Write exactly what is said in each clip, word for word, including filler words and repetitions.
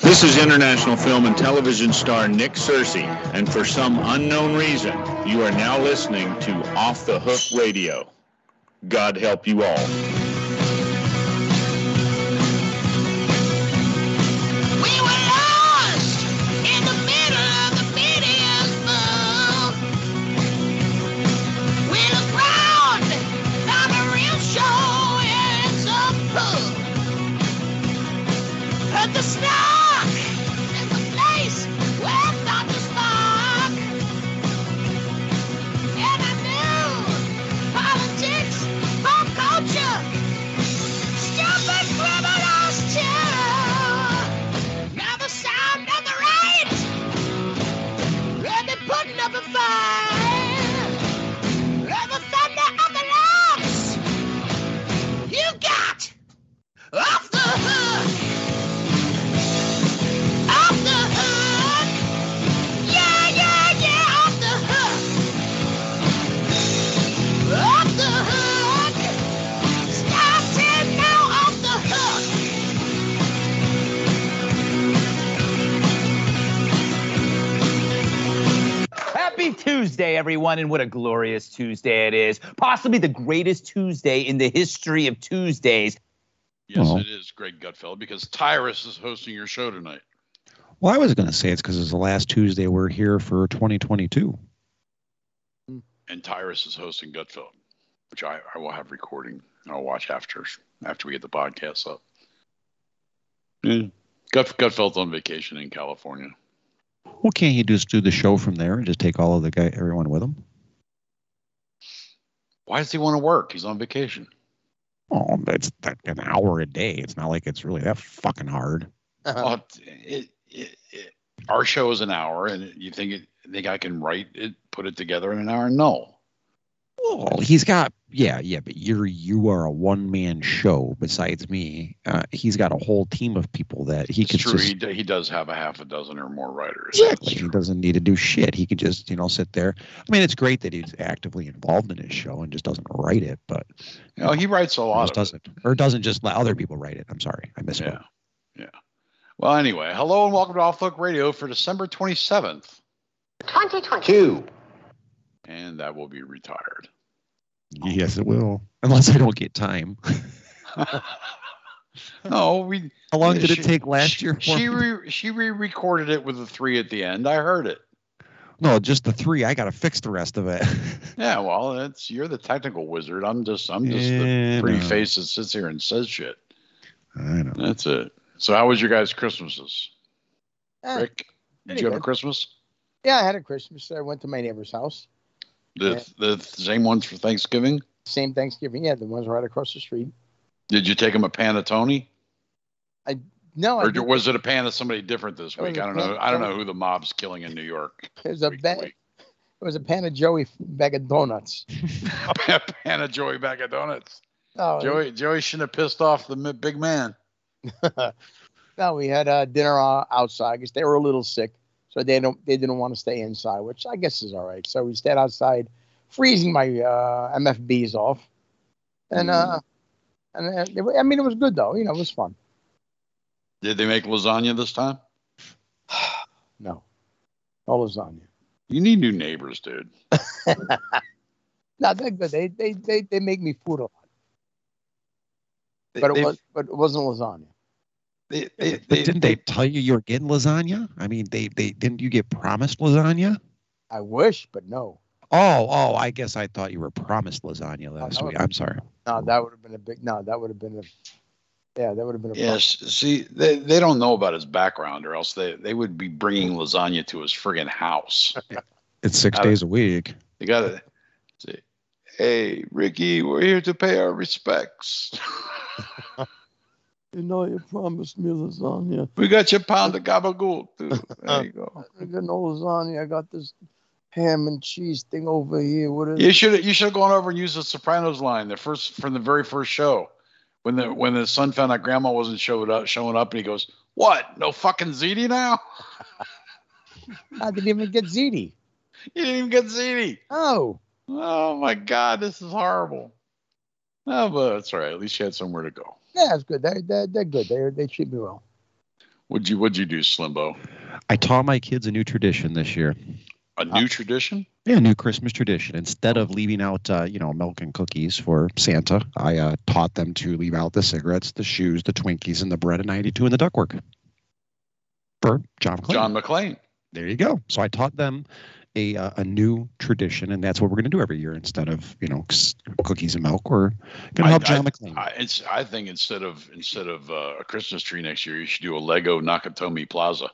This is international film and television star Nick Searcy, and for some unknown reason, you are now listening to Off the Hook Radio. God help you all. Tuesday, everyone, and what a glorious Tuesday it is. Possibly the greatest Tuesday in the history of Tuesdays. Yes, well, it is, Greg Gutfeld, because Tyrus is hosting your show tonight. Well, I was going to say it's because it's the last Tuesday we're here for twenty twenty-two. And Tyrus is hosting Gutfeld, which I, I will have recording. I'll watch after after we get the podcast up. Yeah. Gut, Gutfeld's on vacation in California. Well, can't he just do the show from there and just take all of the guy, everyone with him? Why does he want to work? He's on vacation. Oh, it's an hour a day. It's not like it's really that fucking hard. Well, it, it, it, our show is an hour, and you think it, think I can write it, put it together in an hour? No. Well, he's got, yeah, yeah, but you're you are a one man show. Besides me, uh, he's got a whole team of people that he it's could. True, just, he, d- he does have a half a dozen or more writers. Exactly, he doesn't need to do shit. He could just, you know, sit there. I mean, it's great that he's actively involved in his show and just doesn't write it, but you know, he writes a lot. Of doesn't it. or doesn't just let other people write it. I'm sorry, I misspoke. Yeah, yeah. Well, anyway, hello and welcome to Off the Hook Radio for December twenty-seventh, twenty twenty-two, and that will be retired. Yes, it will. Unless I don't get time. No, we. How long did she, it take last she, year? She re, she re-recorded it with the three at the end. I heard it. No, just the three. I got to fix the rest of it. Yeah, well, it's you're the technical wizard. I'm just I'm just yeah, the pretty no. face that sits here and says shit. I know. That's it. So, how was your guys' Christmases? Eh, Rick, did you have good. a Christmas? Yeah, I had a Christmas. I went to my neighbor's house. The yeah. the same ones for Thanksgiving? Same Thanksgiving, yeah. The ones right across the street. Did you take them a panettone? I no. Or I was it a pan of somebody different this week? I don't know. I don't know Joey. who the mob's killing in New York. It was a ba- It was a pan of Joey bag of donuts. A pan of Joey bag of donuts. Oh, Joey Joey shouldn't have pissed off the big man. No, we had uh, dinner uh, outside because they were a little sick, so they don't they didn't want to stay inside, which I guess is all right. So we stayed outside, freezing my uh, M F Bs off, and uh, and uh, it, I mean it was good though. You know, it was fun. Did they make lasagna this time? No, no lasagna. You need new neighbors, dude. No, they're good. They they they they make me food a lot, They, but it they- was but it wasn't lasagna. they, they, But they, didn't they tell you you were getting lasagna? I mean, they they didn't you get promised lasagna? I wish, but no. Oh, oh, I guess I thought you were promised lasagna last no, week. I'm sorry. No, that would have been a big. No, that would have been a. Yeah, that would have been a. Yes, see, they, they don't know about his background, or else they, they would be bringing lasagna to his friggin' house. It's six I- days a week. You gotta say, hey, Ricky, we're here to pay our respects. You know, you promised me lasagna. We got your pound of gabagool, too. There you go. I got no lasagna. I got this ham and cheese thing over here. What is You it? should you should have gone over and used the Sopranos line, the first from the very first show, when the when the son found out grandma wasn't showed up showing up, and he goes, "What? No fucking ziti now? I didn't even get ziti. You didn't even get ziti. Oh, Oh my God, this is horrible." Oh, but that's all right. At least you had somewhere to go. yeah, it's good. They they they're good. They they treat me well. What'd you What'd you do, Slimbo? I taught my kids a new tradition this year. A new uh, tradition? Yeah, a new Christmas tradition. Instead of leaving out, uh, you know, milk and cookies for Santa, I uh, taught them to leave out the cigarettes, the shoes, the Twinkies, and the bread at ninety-two and the ductwork for John McClane. John McClane. There you go. So I taught them a uh, a new tradition, and that's what we're going to do every year. Instead of, you know, cookies and milk, we're going to help I, John I, McClane. I, it's, I think instead of instead of uh, a Christmas tree next year, you should do a Lego Nakatomi Plaza.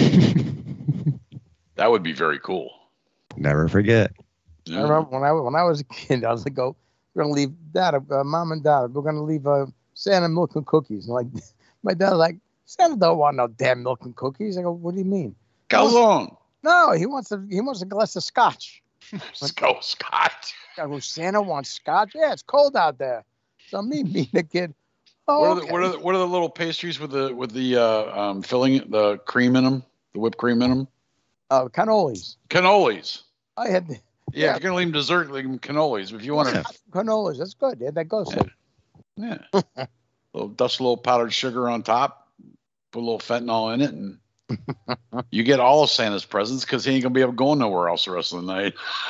That would be very cool. Never forget. Yeah. I remember when I when I was a kid, I was like, "Oh, we're gonna leave Dad, uh, Mom and Dad, we're gonna leave uh, Santa milk and cookies." And like, my dad was like, "Santa don't want no damn milk and cookies." I go, "What do you mean?" Go on. No, he wants a he wants a glass of scotch. Let's go scotch. I go, Santa wants scotch. Yeah, it's cold out there. So me being a kid. Oh, what are the okay. what are the, what are the little pastries with the with the uh, um, filling, the cream in them, the whipped cream in them? Uh, cannolis. Cannolis. I had. Yeah, yeah. If you're gonna leave them dessert, leave them cannolis. If you want to. Cannolis, that's good. Yeah, that goes. Yeah. yeah. little dust a little powdered sugar on top. Put a little fentanyl in it, and you get all of Santa's presents because he ain't gonna be able to go nowhere else the rest of the night.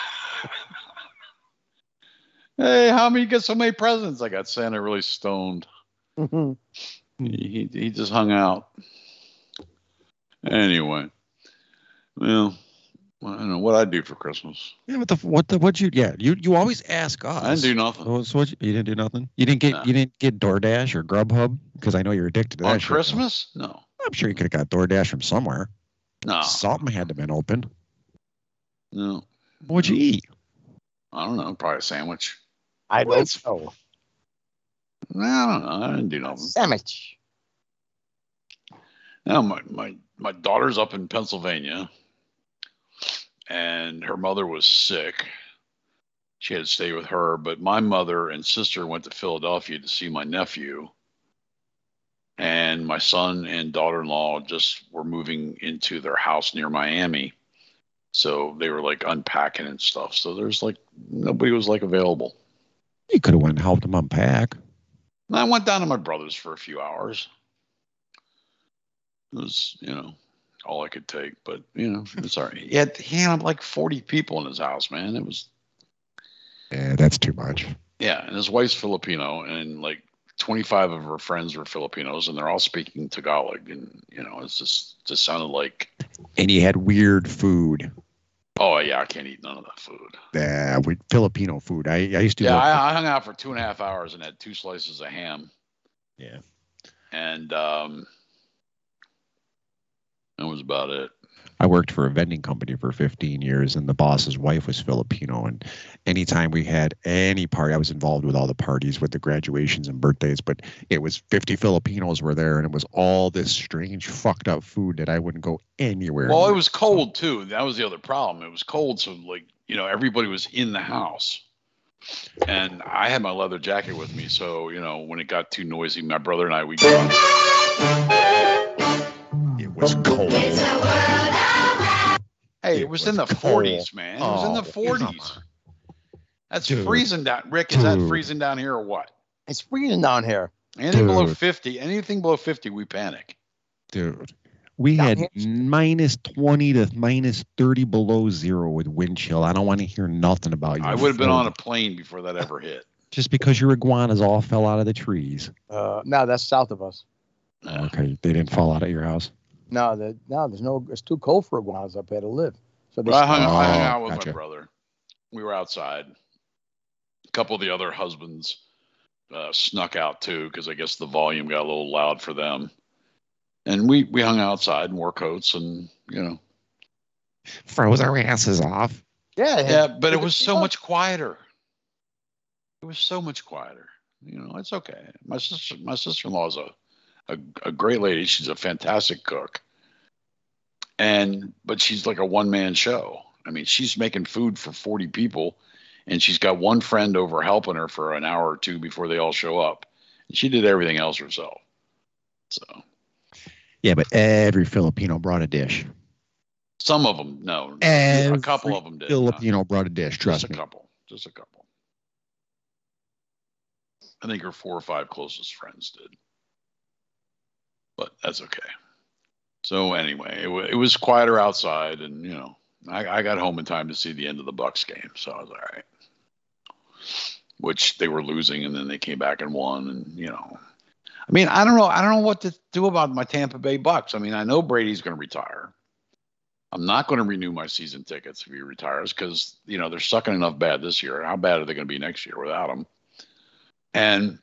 Hey, how many get so many presents? I got Santa really stoned. Mm-hmm. He he just hung out. Anyway, well, I don't know what I do for Christmas. Yeah, what the what the what you yeah you you always ask us. I didn't do nothing. Oh, so what you, you didn't do nothing. You didn't get nah. you didn't get DoorDash or Grubhub because I know you're addicted to that. On shit Christmas? Now. No. I'm sure you could have got DoorDash from somewhere. No. Something had to have been open. No. What'd no. you eat? I don't know. Probably a sandwich. I don't know. I don't know. I didn't do nothing. Sandwich. Now my my my daughter's up in Pennsylvania, and her mother was sick. She had to stay with her, but my mother and sister went to Philadelphia to see my nephew. And my son and daughter-in-law just were moving into their house near Miami. So they were like unpacking and stuff. So there's like, nobody was like available. You could have went and helped them unpack. And I went down to my brother's for a few hours. It was, you know, all I could take, but you know, it's all right. He had, he had like forty people in his house, man. It was. Yeah, that's too much. Yeah. And his wife's Filipino, and like twenty-five of her friends were Filipinos, and they're all speaking Tagalog. And, you know, it's just, just sounded like. And you had weird food. Oh, yeah. I can't eat none of that food. Yeah, with Filipino food. I, I used to. Yeah, I, I hung out for two and a half hours and had two slices of ham. Yeah. And, um, that was about it. I worked for a vending company for fifteen years, and the boss's wife was Filipino. And anytime we had any party, I was involved with all the parties with the graduations and birthdays, but it was fifty Filipinos were there, and it was all this strange, fucked up food that I wouldn't go anywhere. Well, it was cold, too. That was the other problem. It was cold, so, like, you know, everybody was in the house. And I had my leather jacket with me, so, you know, when it got too noisy, my brother and I, we got It was cold. Hey, it, it was, was in the cold. forties, man. It was oh, in the forties. That's Dude. freezing down. Rick, is Dude. that freezing down here or what? It's freezing down here. Anything Dude. below fifty, anything below fifty, we panic. Dude, we down had here. minus twenty to minus thirty below zero with wind chill. I don't want to hear nothing about you. I would have been on a plane before that ever hit. Just because your iguanas all fell out of the trees. Uh, no, that's south of us. Uh, okay, they didn't fall out at your house. No, the, no, there's no. It's too cold for iguanas up here to live. So they well, I, hung, oh, I hung out with gotcha. my brother. We were outside. A couple of the other husbands uh, snuck out too, because I guess the volume got a little loud for them. And we we hung outside in war coats, and you know, froze our asses off. Yeah, yeah, but it was so much quieter. It was so much quieter. You know, it's okay. My sister, my sister-in-law is a. A, a great lady. She's a fantastic cook. And, but she's like a one man show. I mean, she's making food for forty people, and she's got one friend over helping her for an hour or two before they all show up. And she did everything else herself. So. Yeah, but every Filipino brought a dish. Some of them, no. Every a couple of them did. Filipino not. brought a dish, trust Just a me. couple. Just a couple. I think her four or five closest friends did. But that's okay. So anyway, it, w- it was quieter outside, and you know, I, I got home in time to see the end of the Bucks game, so I was all right. Which they were losing, and then they came back and won, and you know, I mean, I don't know, I don't know what to do about my Tampa Bay Bucks. I mean, I know Brady's going to retire. I'm not going to renew my season tickets if he retires because you know they're sucking enough bad this year. How bad are they going to be next year without him? And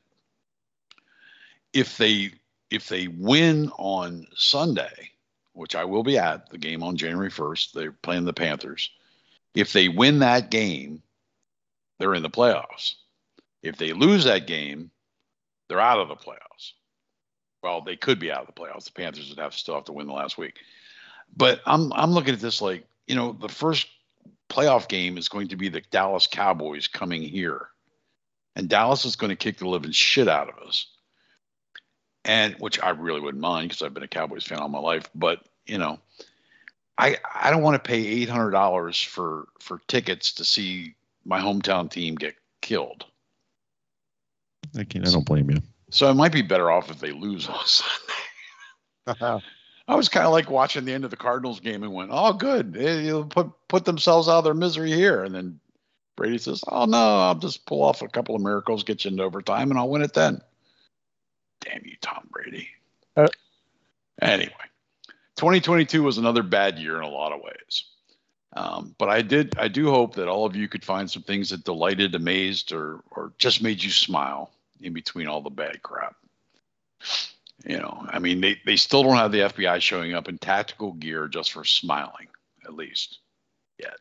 if they if they win on Sunday, which I will be at, the game on January first, they're playing the Panthers. If they win that game, they're in the playoffs. If they lose that game, they're out of the playoffs. Well, they could be out of the playoffs. The Panthers would have still have to win the last week. But I'm I'm looking at this like, you know, the first playoff game is going to be the Dallas Cowboys coming here. And Dallas is going to kick the living shit out of us. And which I really wouldn't mind because I've been a Cowboys fan all my life. But, you know, I I don't want to pay eight hundred dollars for, for tickets to see my hometown team get killed. I, can't, I don't blame you. So it might be better off if they lose on Sunday. I was kind of like watching the end of the Cardinals game and went, oh, good. They'll put, put themselves out of their misery here. And then Brady says, oh, no, I'll just pull off a couple of miracles, get you into overtime, and I'll win it then. Damn you, Tom Brady. Uh, anyway, twenty twenty-two was another bad year in a lot of ways. Um, but I did, I do hope that all of you could find some things that delighted, amazed, or or just made you smile in between all the bad crap. You know, I mean, they, they still don't have the F B I showing up in tactical gear just for smiling, at least yet.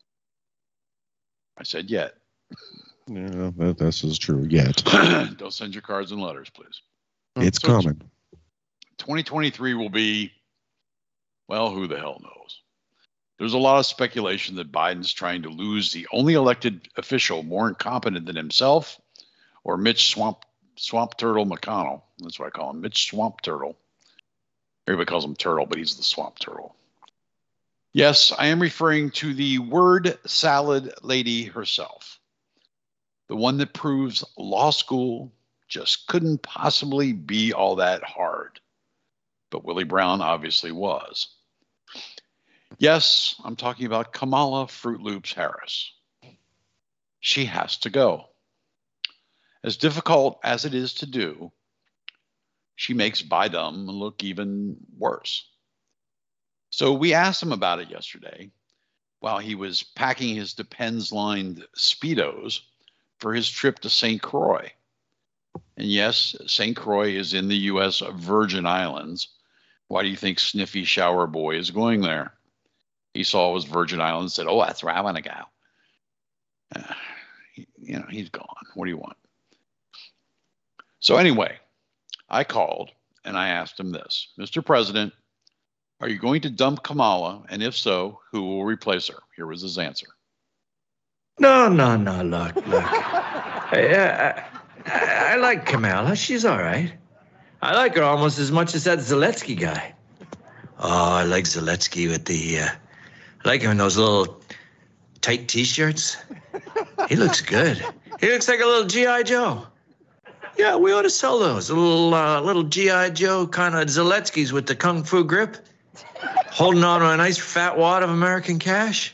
I said yet. Yeah, that, this is true. Yet. Don't send your cards and letters, please. It's so coming. twenty twenty-three will be, well, who the hell knows? There's a lot of speculation that Biden's trying to lose the only elected official more incompetent than himself, or Mitch Swamp Swamp Turtle McConnell. That's what I call him, Mitch Swamp Turtle. Everybody calls him Turtle, but he's the Swamp Turtle. Yes, I am referring to the word salad lady herself, the one that proves law school just couldn't possibly be all that hard. But Willie Brown obviously was. Yes, I'm talking about Kamala Fruit Loops Harris. She has to go. As difficult as it is to do, she makes Biden look even worse. So we asked him about it yesterday while he was packing his Depends-lined Speedos for his trip to Saint Croix. And yes, Saint Croix is in the U S Virgin Islands. Why do you think Sniffy Shower Boy is going there? He saw it was Virgin Islands and said, oh, that's where I want to go. Uh, he, you know, he's gone. What do you want? So anyway, I called and I asked him this. Mister President, are you going to dump Kamala? And if so, who will replace her? Here was his answer. No, no, no, look, look. I, I, I like Kamala. She's all right. I like her almost as much as that Zelensky guy. Oh, I like Zelensky with the, uh, I like him in those little tight T-shirts. He looks good. He looks like a little G I Joe. Yeah, we ought to sell those. A little, uh, little G I Joe kind of Zelenskys with the kung fu grip, holding on to a nice fat wad of American cash.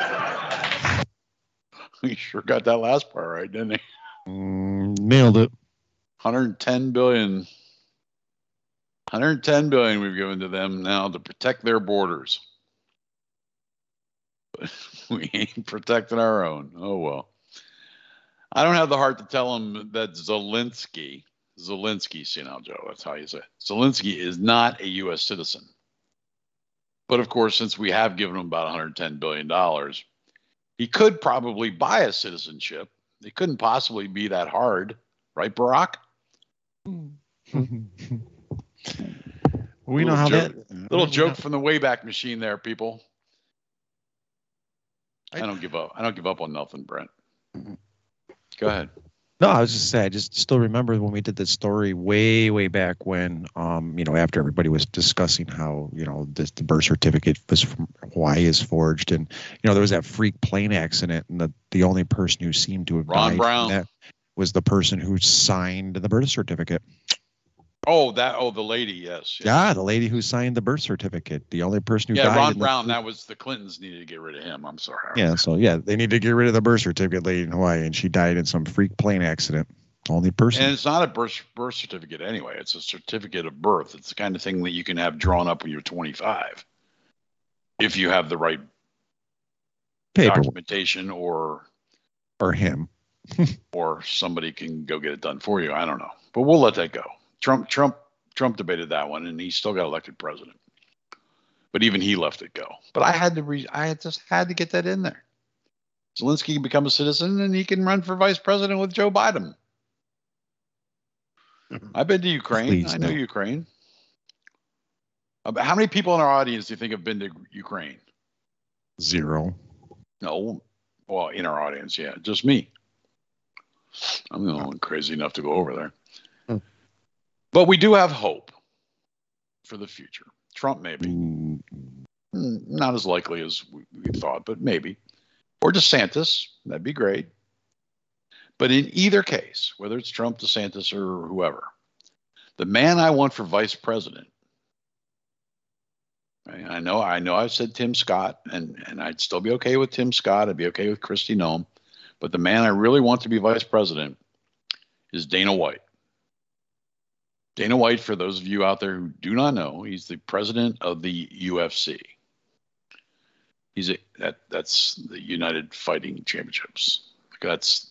He sure got that last part right, didn't he? Mm, nailed it. one hundred ten billion. one hundred ten billion we've given to them now to protect their borders. But we ain't protecting our own. Oh, well. I don't have the heart to tell him that Zelensky, Zelensky, see now, Joe, that's how you say it. Zelensky is not a U S citizen. But of course, since we have given him about one hundred ten billion dollars, he could probably buy a citizenship. It couldn't possibly be that hard. Right, Barack? We know how joke, that... Little joke from the Wayback Machine there, people. I don't give up. I don't give up on nothing, Brent. Go ahead. No, I was just saying, I just still remember when we did this story way, way back when, um, you know, after everybody was discussing how, you know, this, the birth certificate was from Hawaii is forged. And, you know, there was that freak plane accident. And the, the only person who seemed to have Ron died Brown. from that was the person who signed the birth certificate. Oh, that. Oh, the lady. Yes. yes. Yeah, the lady who signed the birth certificate. The only person who yeah, died. Ron in Brown. The, that was the Clintons needed to get rid of him. I'm sorry. Yeah. So yeah, they need to get rid of the birth certificate lady in Hawaii, and she died in some freak plane accident. Only person. And it's not a birth birth certificate anyway. It's a certificate of birth. It's the kind of thing that you can have drawn up when you're twenty-five, if you have the right Paper. documentation, or or him, or somebody can go get it done for you. I don't know, but we'll let that go. Trump, Trump, Trump debated that one, and he still got elected president. But even he left it go. But I had to re- I had just had to get that in there. Zelensky can become a citizen, and he can run for vice president with Joe Biden. I've been to Ukraine. Please, I know no. Ukraine. Uh, How many people in our audience do you think have been to Ukraine? Zero. No. Well, in our audience, yeah. Just me. I'm the only one crazy enough to go over there. Hmm. But we do have hope for the future. Trump, maybe. Mm, Mm, Not as likely as we, we thought, but maybe. Or DeSantis. That'd be great. But in either case, whether it's Trump, DeSantis, or whoever, the man I want for vice president, I I know, I know I've said Tim Scott, and, and I'd still be okay with Tim Scott. I'd be okay with Kristi Noem. But the man I really want to be vice president is Dana White. Dana White, for those of you out there who do not know, he's the president of the U F C. He's a, that that's the United Fighting Championships. That's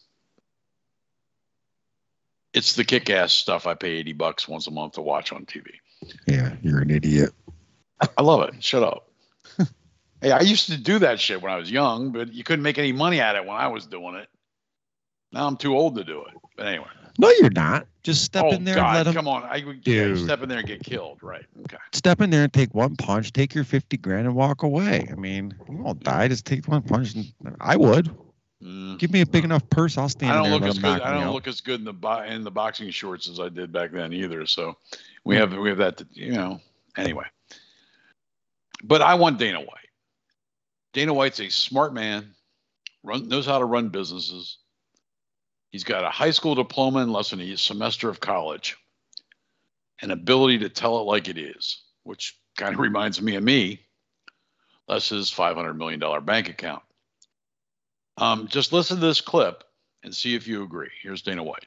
it's the kick-ass stuff I pay eighty bucks once a month to watch on T V. yeah, you're an idiot. I love it. Shut up. Hey, I used to do that shit when I was young, but you couldn't make any money at it when I was doing it. Now I'm too old to do it. But anyway. No, you're not. Just step oh, in there God, and let him. come on. I would Dude. yeah, step in there and get killed. Right. Okay. Step in there and take one punch, take your fifty grand and walk away. I mean, you won't die. Just take one punch. And I would. Mm. Give me a big enough purse. I'll stand I don't there look and let as him good. knock I me don't out. look as good in the bo- in the boxing shorts as I did back then either. So we have we have that. To, you know. Anyway. But I want Dana White. Dana White's a smart man. Run knows how to run businesses. He's got a high school diploma and less than a semester of college. An ability to tell it like it is, which kind of reminds me of me. Less his five hundred million dollars bank account. Um, just listen to this clip and see if you agree. Here's Dana White.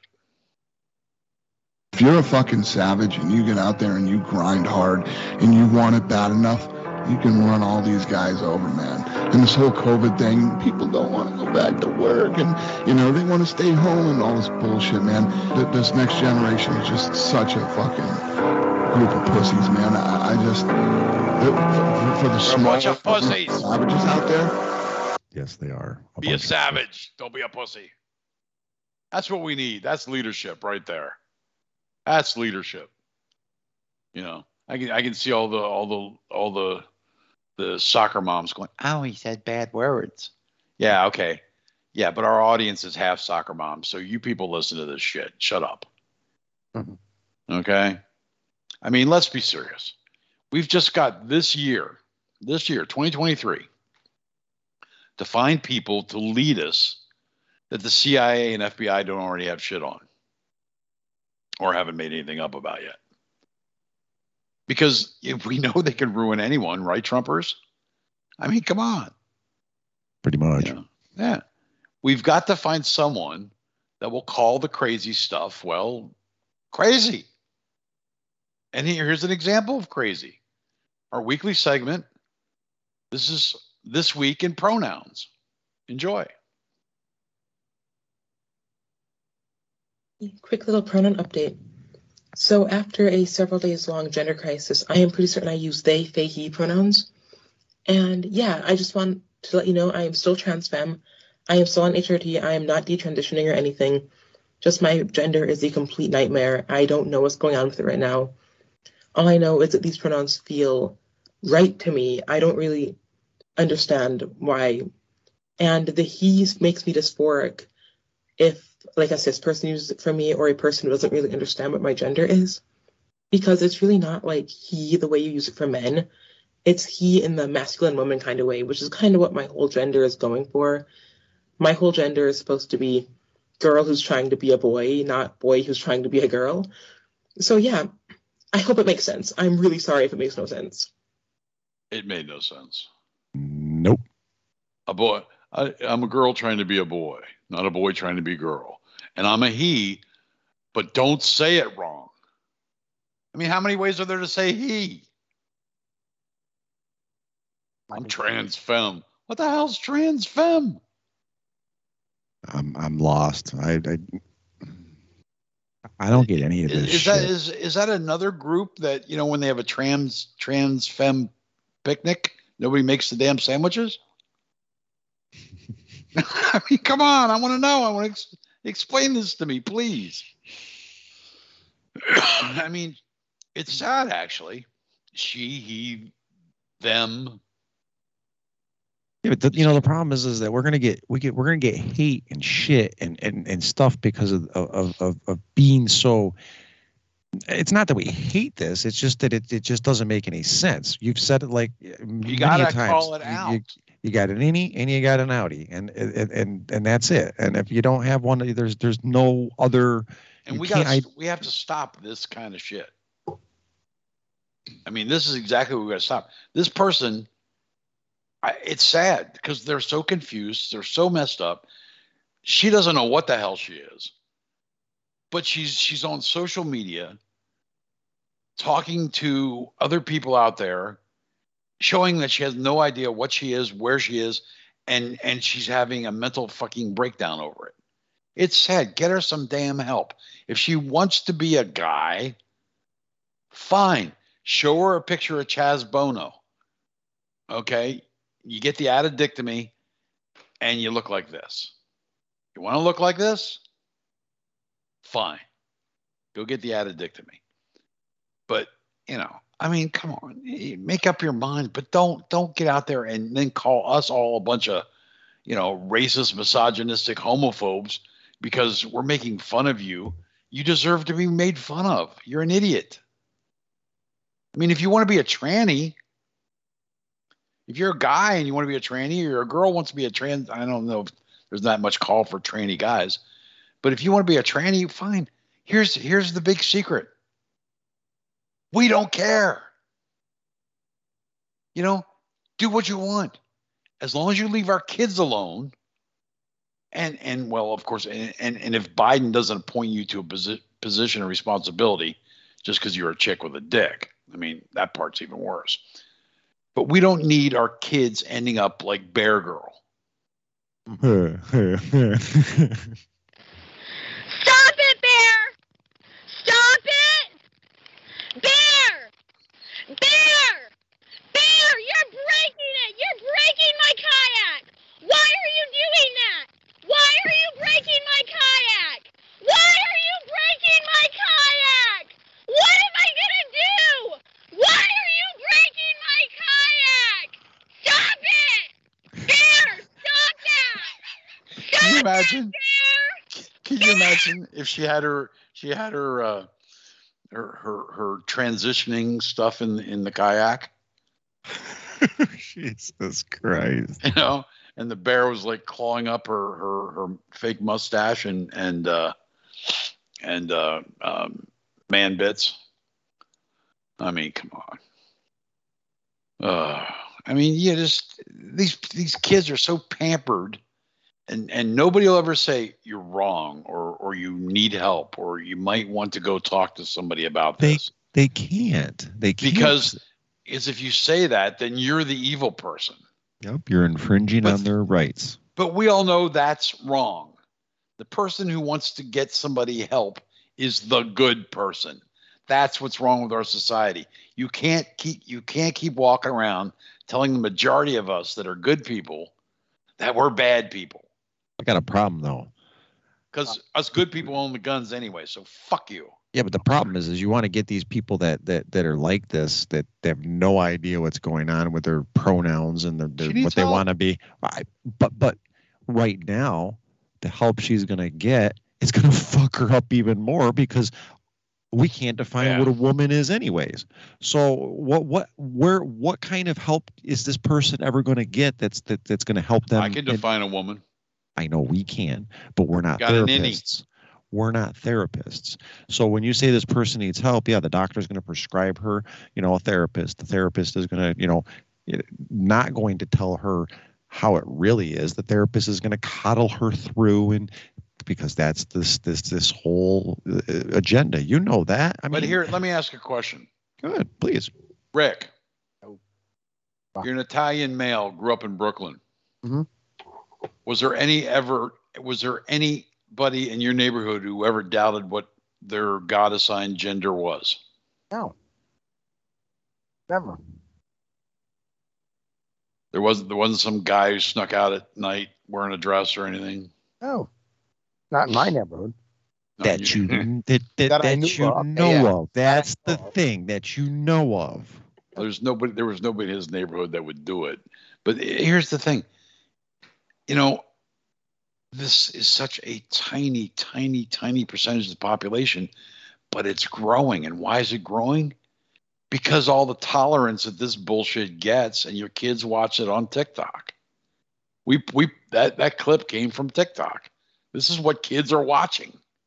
If you're a fucking savage and you get out there and you grind hard and you want it bad enough, you can run all these guys over, man. And this whole COVID thing, people don't want to go back to work and, you know, they want to stay home and all this bullshit, man. Th- This next generation is just such a fucking group of pussies, man. I, I just, for, for the small bunch of pussies. savages out there. Yes, they are. Be a bunch of- savage. Don't be a pussy. That's what we need. That's leadership right there. That's leadership. You know, I can I can see all the all the all the the soccer moms going, oh, he said bad words. Yeah, okay. Yeah, but our audience is half soccer moms, so you people listen to this shit. Shut up. Mhm. Okay? I mean, let's be serious. We've just got this year, this year, twenty twenty-three, to find people to lead us that the C I A and F B I don't already have shit on or haven't made anything up about yet. Because if we know they can ruin anyone, right, Trumpers? I mean, come on. Pretty much. You know? Yeah. We've got to find someone that will call the crazy stuff, well, crazy. And here- here's an example of crazy. Our weekly segment. This is This Week in Pronouns. Enjoy. Quick little pronoun update. So after a several days long gender crisis, I am pretty certain I use they, they, he pronouns. And yeah, I just want to let you know I am still trans femme. I am still on H R T. I am not detransitioning or anything. Just my gender is a complete nightmare. I don't know what's going on with it right now. All I know is that these pronouns feel right to me. I don't really understand why. And the he makes me dysphoric if, like a cis person uses it for me or a person who doesn't really understand what my gender is. Because it's really not like he the way you use it for men. It's he in the masculine woman kind of way, which is kind of what my whole gender is going for. My whole gender is supposed to be girl who's trying to be a boy, not boy who's trying to be a girl. So yeah, I hope it makes sense. I'm really sorry if it makes no sense. It made no sense. Nope. A boy. I, I'm a girl trying to be a boy, not a boy trying to be a girl. And I'm a he, but don't say it wrong. I mean, how many ways are there to say he? I'm trans femme. What the hell's trans femme? I'm I'm lost. I I, I don't get any of this Is, is shit. that is is that another group that, you know, when they have a trans trans femme picnic, nobody makes the damn sandwiches? I mean, come on. I want to know. I want to ex- explain this to me, please. I mean, it's sad, actually. She, he, them. Yeah, but the, you know the problem is is that we're gonna get we get we're gonna get hate and shit and and, and stuff because of, of of of being so. It's not that we hate this. It's just that it, it just doesn't make any sense. You've said it like you gotta times. call it you, out. You, you got an innie and you got an outie, and and and and that's it. And if you don't have one, there's there's no other. And we got we have to stop this kind of shit. I mean, this is exactly what we got to stop. This person. I, it's sad because they're so confused. They're so messed up. She doesn't know what the hell she is, but she's she's on social media talking to other people out there, showing that she has no idea what she is, where she is, and and she's having a mental fucking breakdown over it. It's sad. Get her some damn help. If she wants to be a guy, fine. Show her a picture of Chaz Bono. Okay? You get the addictomy and you look like this. You want to look like this? Fine. Go get the addictomy. But, you know, I mean, come on. Make up your mind, but don't don't get out there and then call us all a bunch of, you know, racist, misogynistic homophobes because we're making fun of you. You deserve to be made fun of. You're an idiot. I mean, if you want to be a tranny, if you're a guy and you want to be a tranny, or a girl wants to be a trans, I don't know if there's that much call for tranny guys, but if you want to be a tranny, fine. Here's here's the big secret. We don't care. You know, do what you want, as long as you leave our kids alone. And and well, of course, and and, and if Biden doesn't appoint you to a posi- position of responsibility just because you're a chick with a dick, I mean, that part's even worse. But we don't need our kids ending up like Bear Girl. Stop it, Bear! Stop it! Bear! Bear! Bear! You're breaking it! You're breaking my kayak! Why are you doing that? Why are you breaking my kayak? Why are you breaking my kayak? What am I gonna do? Why are you breaking my kayak? Stop it! Bear, stop that! Stop Can you imagine? That, Bear! Can you imagine if she had her she had her uh, her, her her transitioning stuff in in the kayak? Jesus Christ! You know, and the bear was like clawing up her her, her fake mustache and and uh, and uh, um, man bits. I mean, come on. Uh, I mean, yeah, just these these kids are so pampered, and and nobody will ever say you're wrong or or you need help or you might want to go talk to somebody about They this. they can't. They can't. Because is if you say that, then you're the evil person. Yep, you're infringing But- on their rights. But we all know that's wrong. The person who wants to get somebody help is the good person. That's what's wrong with our society. You can't keep you can't keep walking around telling the majority of us that are good people that we're bad people. I got a problem though. Because us good people own the guns anyway. So fuck you. Yeah, but the problem is, is you want to get these people that that that are like this, that they have no idea what's going on with their pronouns and their, their She needs what they help. want to be. I, but but right now, the help she's gonna get is gonna fuck her up even more because we can't define Yeah. what a woman is, anyways. So what what where what kind of help is this person ever gonna get? That's that that's gonna help them. I can in- define a woman. I know we can, but we're not Got an innie. therapists. We're not therapists. So when you say this person needs help, yeah, the doctor's going to prescribe her, you know, a therapist. The therapist is going to, you know, not going to tell her how it really is. The therapist is going to coddle her through, and because that's this this this whole agenda. You know that. I mean, but here, let me ask a question. Good, please. Rick, you're an Italian male, grew up in Brooklyn. Mm-hmm. Was there any ever, was there anybody in your neighborhood who ever doubted what their God assigned gender was? No. Never. There wasn't, there wasn't some guy who snuck out at night wearing a dress or anything? No. Not in my neighborhood. No, That you that, that, That I that knew you of. know Yeah. of. That's the thing that you know of. There's nobody, there was nobody in his neighborhood that would do it. But here's the thing. You know, this is such a tiny, tiny, tiny percentage of the population, but it's growing. And why is it growing? Because all the tolerance that this bullshit gets, and your kids watch it on TikTok. We we that that clip came from TikTok. This is what kids are watching.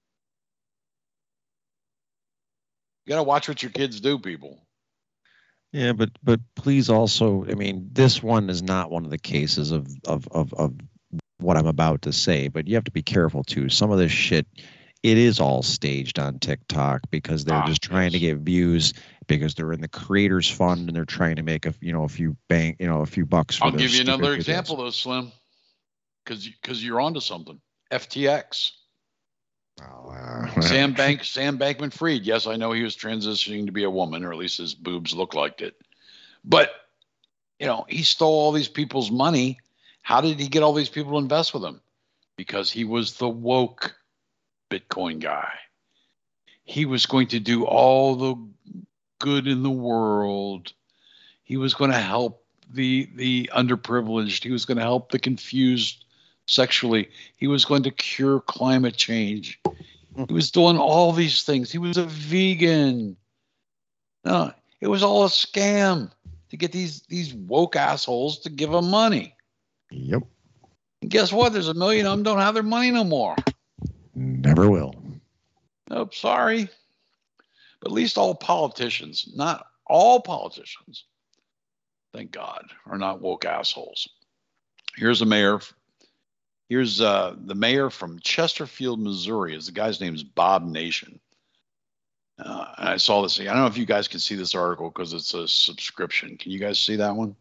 You got to watch what your kids do, people. Yeah, but but please also, I mean, this one is not one of the cases of of of of what I'm about to say, but you have to be careful too. Some of this shit, it is all staged on TikTok because they're Ah, just trying yes. to get views because they're in the creators fund and they're trying to make a you know a few bank you know a few bucks. For I'll their give you stupid another videos. example though, Slim, because because you're onto something. F T X. Oh, uh, Sam Bank, Sam Bankman-Fried. Yes, I know he was transitioning to be a woman, or at least his boobs look like it. But you know, he stole all these people's money. How did he get all these people to invest with him? Because he was the woke Bitcoin guy. He was going to do all the good in the world. He was going to help the the underprivileged. He was going to help the confused sexually. He was going to cure climate change. He was doing all these things. He was a vegan. No, it was all a scam to get these these woke assholes to give him money. Yep. And guess what? There's a million of them don't have their money no more. Never will. Nope, sorry. But at least all politicians, not all politicians, thank God, are not woke assholes. Here's a mayor. Here's uh, the mayor from Chesterfield, Missouri. Is the guy's name is Bob Nation. Uh, and I saw this. I don't know if you guys can see this article because it's a subscription. Can you guys see that one?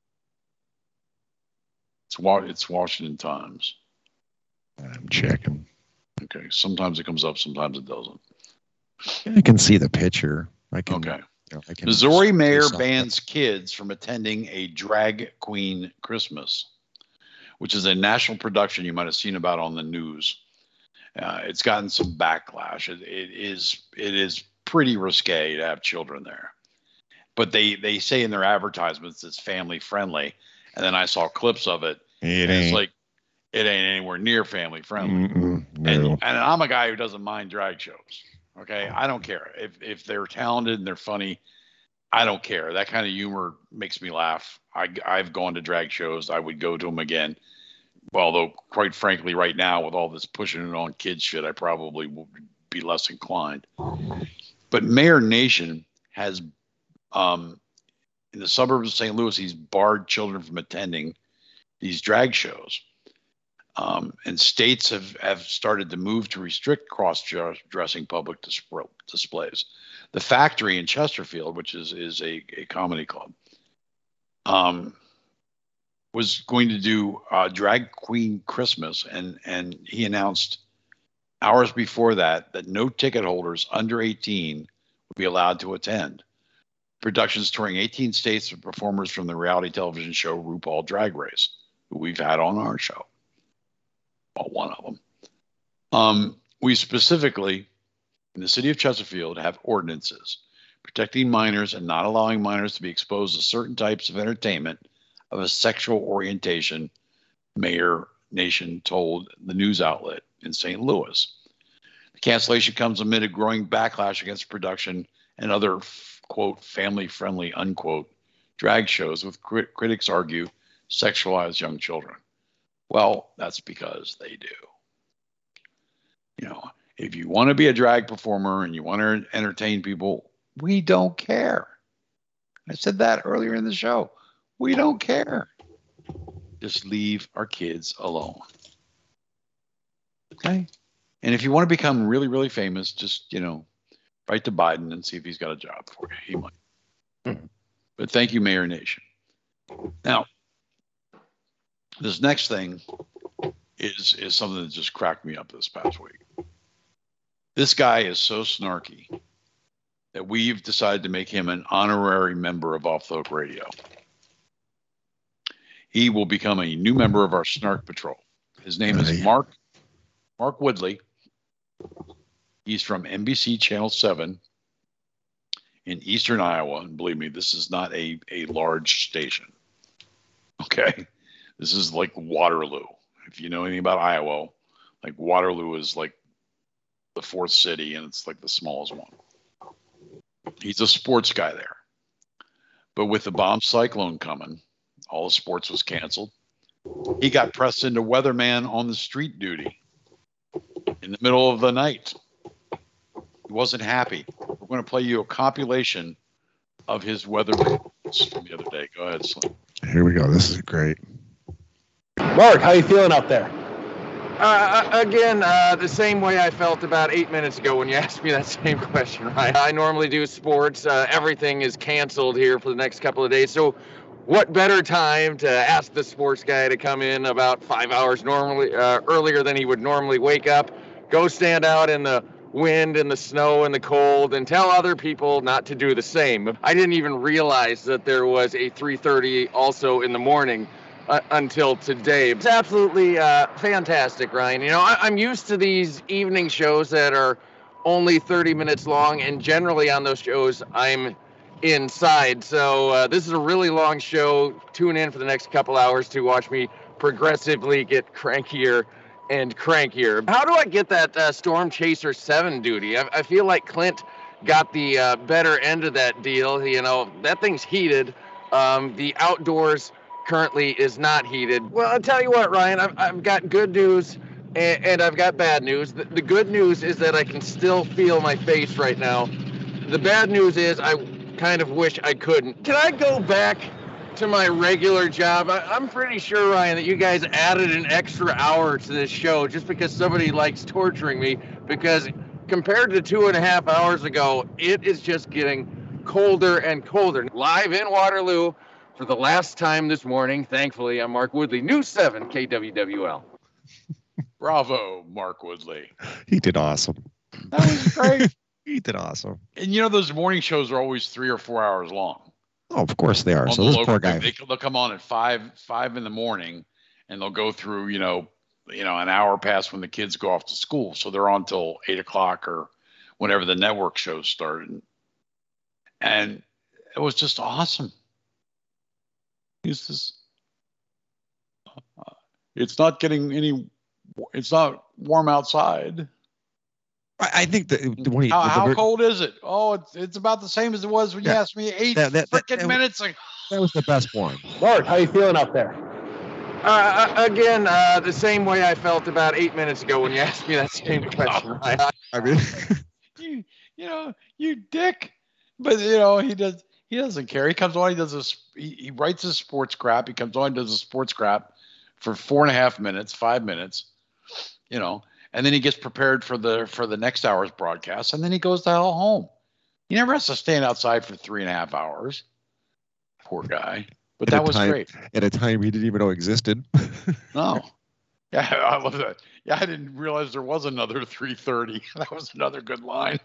It's it's Washington Times. I'm checking. Okay. Sometimes it comes up, sometimes it doesn't. I can see the picture. I can. Okay. You know, I can Missouri mayor see bans kids from attending a drag queen Christmas, which is a national production you might have seen about on the news. Uh, it's gotten some backlash. It, it is it is pretty risque to have children there, but they they say in their advertisements it's family friendly. And then I saw clips of it. It and ain't. It's like it ain't anywhere near family friendly. Mm-mm, no. And and I'm a guy who doesn't mind drag shows. Okay, I don't care if if they're talented and they're funny. I don't care. That kind of humor makes me laugh. I I've gone to drag shows. I would go to them again. Although, quite frankly, right now with all this pushing it on kids shit, I probably would be less inclined. But Mayor Nation has, um, in the suburbs of Saint Louis, he's barred children from attending these drag shows. Um, and states have, have started to move to restrict cross-dressing public disp- displays. The Factory in Chesterfield, which is, is a, a comedy club, um, was going to do uh, Drag Queen Christmas, and, and he announced hours before that that no ticket holders under eighteen would be allowed to attend. Productions touring eighteen states with performers from the reality television show RuPaul Drag Race, who we've had on our show. Well, one of them. Um, we specifically, in the city of Chesterfield, have ordinances protecting minors and not allowing minors to be exposed to certain types of entertainment of a sexual orientation, Mayor Nation told the news outlet in Saint Louis. The cancellation comes amid a growing backlash against production and other, quote, family-friendly, unquote, drag shows with crit- critics argue sexualize young children. Well, that's because they do. You know, If you want to be a drag performer and you want to entertain people, we don't care. I said that earlier in the show. We don't care. Just leave our kids alone. Okay? And if you want to become really, really famous, just, you know, write to Biden and see if he's got a job for you. He might. Mm-hmm. But thank you, Mayor Nation. Now, this next thing is, is something that just cracked me up this past week. This guy is so snarky that we've decided to make him an honorary member of Off the Hook Radio. He will become a new member of our Snark Patrol. His name is Mark Mark Woodley. He's from N B C Channel seven in eastern Iowa. And believe me, this is not a, a large station. Okay? This is like Waterloo. If you know anything about Iowa, like Waterloo is like the fourth city, and it's like the smallest one. He's a sports guy there. But with the bomb cyclone coming, all the sports was canceled. He got pressed into weatherman on the street duty in the middle of the night. He wasn't happy. We're going to play you a compilation of his weather reports from the other day. Go ahead, Slim. Here we go. This is great. Mark, how you feeling out there? Uh, again, uh, the same way I felt about eight minutes ago when you asked me that same question, right? I normally do sports. Uh, everything is canceled here for the next couple of days. So what better time to ask the sports guy to come in about five hours normally uh, earlier than he would normally wake up, go stand out in the wind and the snow and the cold and tell other people not to do the same. I didn't even realize that there was a three thirty also in the morning uh, until today. It's absolutely uh, fantastic, Ryan. You know, I- I'm used to these evening shows that are only thirty minutes long, and generally on those shows I'm inside. So uh, this is a really long show. Tune in for the next couple hours to watch me progressively get crankier and crankier. How do I get that uh, Storm Chaser seven duty? I, I feel like Clint got the uh, better end of that deal. You know, that thing's heated. Um, the outdoors currently is not heated. Well, I'll tell you what, Ryan, I've, I've got good news and, and I've got bad news. The, the good news is that I can still feel my face right now. The bad news is I kind of wish I couldn't. Can I go back to my regular job? I, I'm pretty sure, Ryan, that you guys added an extra hour to this show just because somebody likes torturing me, because compared to two and a half hours ago, it is just getting colder and colder. Live in Waterloo for the last time this morning, thankfully, I'm Mark Woodley, News seven K W W L. Bravo, Mark Woodley. He did awesome. That was great. He did awesome. And you know, those morning shows are always three or four hours long. Oh, of course they are. On So the this local poor guy. thing, They, they'll come on at five, five in the morning, and they'll go through, you know, you know, an hour past when the kids go off to school. So they're on till eight o'clock or whenever the network shows started. And it was just awesome. It's just, uh, it's not getting any, it's not warm outside. I, I think that when he, How, the- how the- cold is it? Oh, it's it's about the same as it was when you Yeah. asked me eight That- that- that- freaking that- minutes ago. that was the best one. Mark, how you feeling out there? Uh, again, uh, the same way I felt about eight minutes ago when you asked me that same question. Ryan. I mean, you, you know, you dick. But you know, he does. He doesn't care. He comes on. He does this. He, he writes his sports crap. He comes on. Does a sports crap for four and a half minutes, five minutes. You know, and then he gets prepared for the for the next hour's broadcast, and then he goes the hell home. He never has to stand outside for three and a half hours. Poor guy. But at that a was time- great. At a time he didn't even know existed. No. Yeah, I love that. Yeah, I didn't realize there was another three thirty. That was another good line.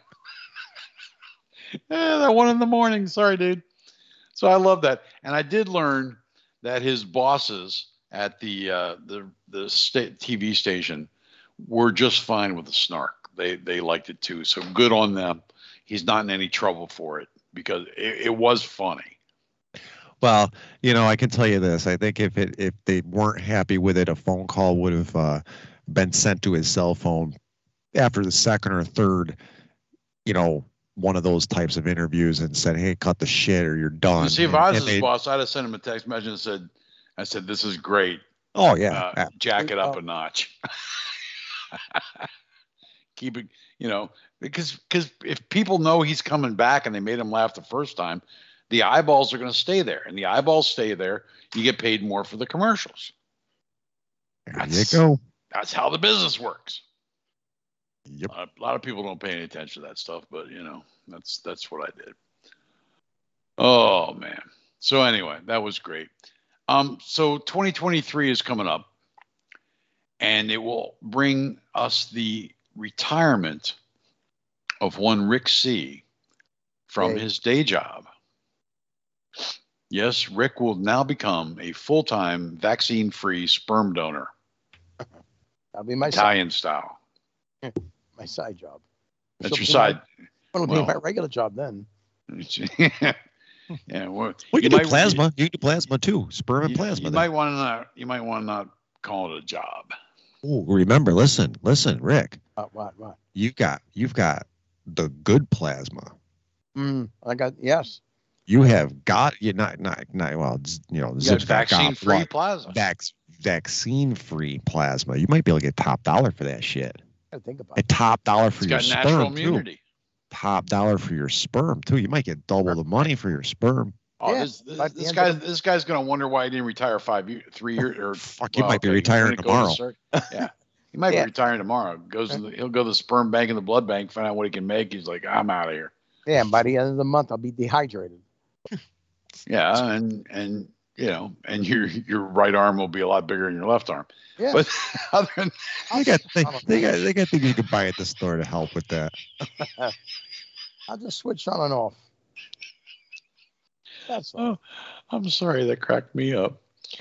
Yeah, that one in the morning. Sorry, dude. So I love that. And I did learn that his bosses at the uh, the the state T V station were just fine with the snark. They they liked it too. So good on them. He's not in any trouble for it because it, it was funny. Well, you know, I can tell you this. I think if it if they weren't happy with it, a phone call would have uh, been sent to his cell phone after the second or third, you know, one of those types of interviews and said, "Hey, cut the shit or you're done." You see, if I was And his they- boss, I'd have sent him a text message and said, "I said this is great. Oh yeah, Uh, jack it up a notch. keep it You know, because because if people know he's coming back and they made him laugh the first time, the eyeballs are going to stay there, and the eyeballs stay there. You get paid more for the commercials. There That's, you go. That's how the business works. Yep. Uh, a lot of people don't pay any attention to that stuff, but you know, that's that's what I did. Oh man. So anyway, that was great. Um, so twenty twenty-three is coming up, and it will bring us the retirement of one Rick C. from Hey. his day job. Yes, Rick will now become a full-time vaccine-free sperm donor, That'll be my Italian style. side, my side job. That's This'll your be side. My, it'll well, be my regular job then. yeah, well, We you can do might- plasma. You can do plasma too. Sperm and You, plasma. you then. might want to not. You might want to not call it a job. Ooh, remember, listen, listen, Rick. What? What? What? You've got you've got the good plasma. Mm, I got yes. You have got you not not not well, it's, you know, You got Zip's got vaccine-free what? plasma. Vac, vaccine-free plasma. You might be able to get top dollar for that shit. I think about A it. top dollar for It's your got natural sperm too. immunity. Top dollar for your sperm too. You might get double the money for your sperm. Oh, Yeah, this, this, by the this end guy, of this guy's gonna wonder why he didn't retire five years, three years, or Fuck, you well, might be okay, retiring he's gonna go to tomorrow. cir- yeah, he might Yeah. be retiring tomorrow. Goes, to the, he'll go to the sperm bank and the blood bank, find out what he can make. He's like, I'm out of here. Yeah, and by the end of the month, I'll be dehydrated. Yeah, and and you know, and your your right arm will be a lot bigger than your left arm. Yeah. But other than They got they, they got they got things you can buy at the store to help with that. I'll just switch on and off. That's all. oh, I'm sorry, that cracked me up.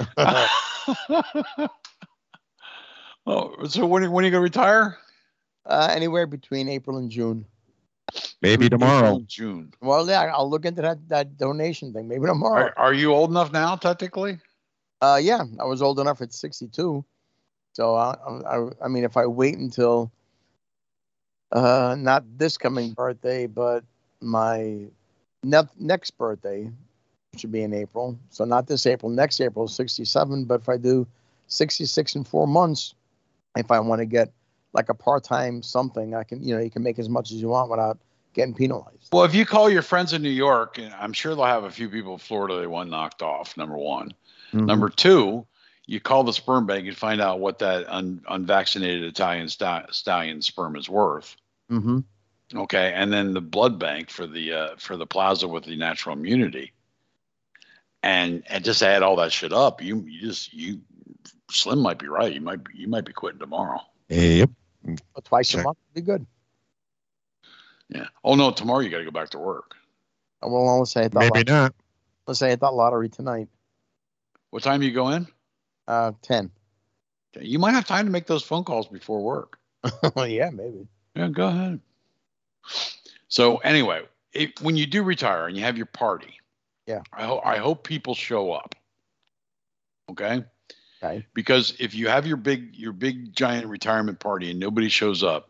oh, so when when are you gonna retire? Uh, anywhere between April and June. Maybe tomorrow. June. Well, yeah, I'll look into that that donation thing. Maybe tomorrow. Are, are you old enough now, technically? Uh, yeah, I was old enough at sixty-two. So I, I, I mean, if I wait until uh, not this coming birthday, but my ne- next birthday, which should be in April. So not this April, next April, sixty-seven. But if I do sixty-six in four months, if I want to get like a part-time something, I can, you know, you can make as much as you want without getting penalized. Well, if you call your friends in New York, I'm sure they'll have a few people in Florida they want knocked off, number one. Mhm. Number two, you call the sperm bank and find out what that un, unvaccinated Italian sta- stallion sperm is worth. Mm-hmm. Okay, and then the blood bank for the uh, for the plasma with the natural immunity, and and just add all that shit up. You you just you Slim might be right. You might be, you might be quitting tomorrow. Yep. But twice Check. a month would be good. Yeah. Oh no, tomorrow you got to go back to work. Well, let's say I thought Maybe lot- not. let's say I thought lottery tonight. What time do you go in? Uh, ten. Okay, you might have time to make those phone calls before work. Yeah, maybe. Yeah, go ahead. So anyway, if, when you do retire and you have your party, Yeah. I, ho- I hope people show up. Okay. Okay. Because if you have your big your big giant retirement party and nobody shows up,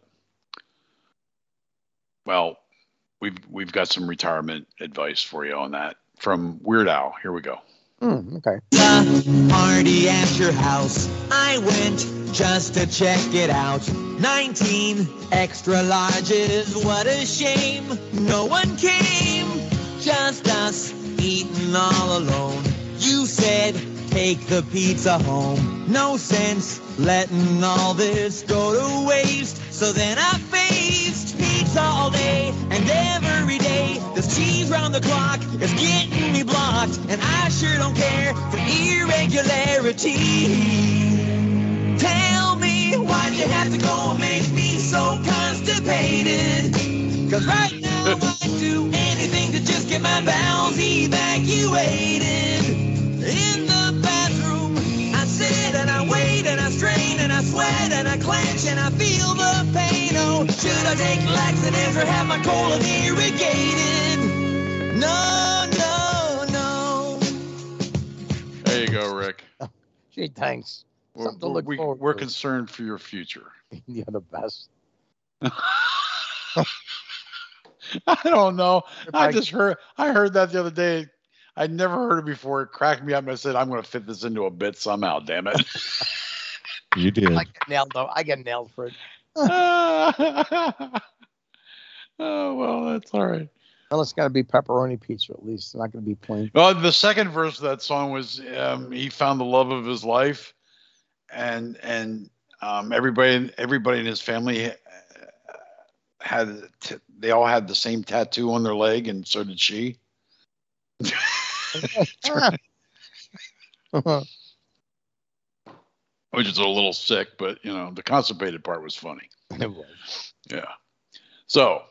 well, we've we've got some retirement advice for you on that from Weird Al. Here we go. Mm, okay. Party at your house. I went just to check it out. nineteen extra larges. What a shame. No one came. Just us eating all alone. You said take the pizza home. No sense letting all this go to waste. So then I faced pizza all day and every day. This cheese round the clock is getting me blocked, and I sure don't care for irregularity. Tell me why'd you have to go and make me so constipated? Cause right now I'd do anything to just get my bowels evacuated. In the bathroom, I sit and I wait and I strain and I sweat and I clench and I feel the pain. Oh, should I take laxatives or have my colon irrigated? No, no, no. There you go, Rick. Gee, thanks. We're, Something to look we, forward we're to. concerned for your future. You're the best. I don't know. If I I- just heard. I heard that the other day. I'd never heard it before. It cracked me up. And I said, "I'm going to fit this into a bit somehow." Damn it! You did. I get nailed though. I get nailed for it. Oh, well, that's all right. Well, it's got to be pepperoni pizza at least. It's not going to be plain. Well, the second verse of that song was um, he found the love of his life, and and um, everybody everybody in his family had t- they all had the same tattoo on their leg, and so did she. Which is a little sick, but you know the constipated part was funny. It was. Yeah. So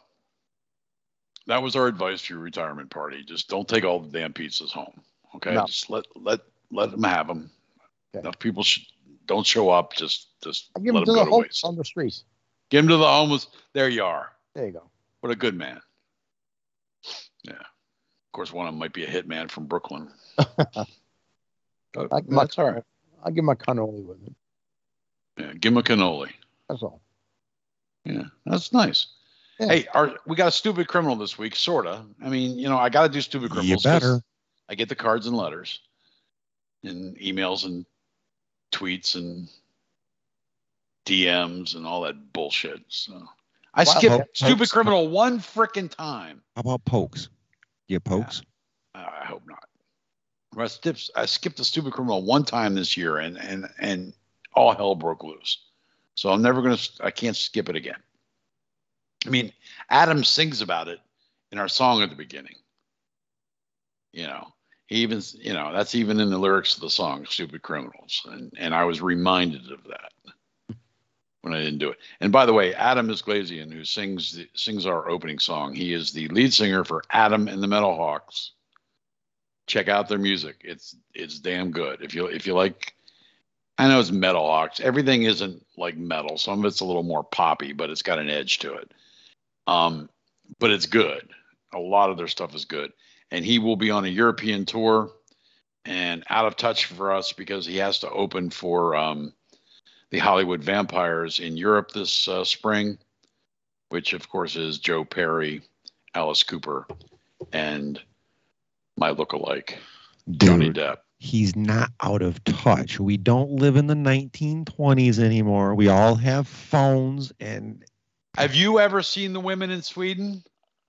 that was our advice for your retirement party. Just don't take all the damn pizzas home. Okay. No. Just let let let them have them. Okay. Enough people should, don't show up. Just just I give let them them to go the to homeless waste. on the streets. Give them to the homeless. There you are. There you go. What a good man. Yeah. Of course, one of them might be a hitman from Brooklyn. I give my, That's all right. I'll give my cannoli with it. Yeah. Give him a cannoli. That's all. Yeah. That's nice. Yeah. Hey, our, we got a stupid criminal this week, sorta. I mean, you know, I got to do stupid criminals. You 'cause better. I get the cards and letters, and emails and tweets and D Ms and all that bullshit. So I Wow. skipped Pokes. stupid criminal one frickin' time. How about pokes? You get pokes? I hope not. I skipped, I skipped the stupid criminal one time this year, and and and all hell broke loose. So I'm never gonna. I can't skip it again. I mean, Adam sings about it in our song at the beginning. You know, he even, you know, that's even in the lyrics of the song, Stupid Criminals. And, and I was reminded of that when I didn't do it. And by the way, Adam Isglazian, who sings the, sings our opening song, he is the lead singer for Adam and the Metal Hawks. Check out their music. It's it's damn good. If you if you like, I know it's Metal Hawks. Everything isn't like metal. Some of it's a little more poppy, but it's got an edge to it. Um, but it's good. A lot of their stuff is good. And he will be on a European tour and out of touch for us because he has to open for um, the Hollywood Vampires in Europe this uh, spring, which of course is Joe Perry, Alice Cooper, and my lookalike, Johnny Dude, Depp. he's not out of touch. We don't live in the nineteen twenties anymore. We all have phones, and Have you ever seen the women in Sweden?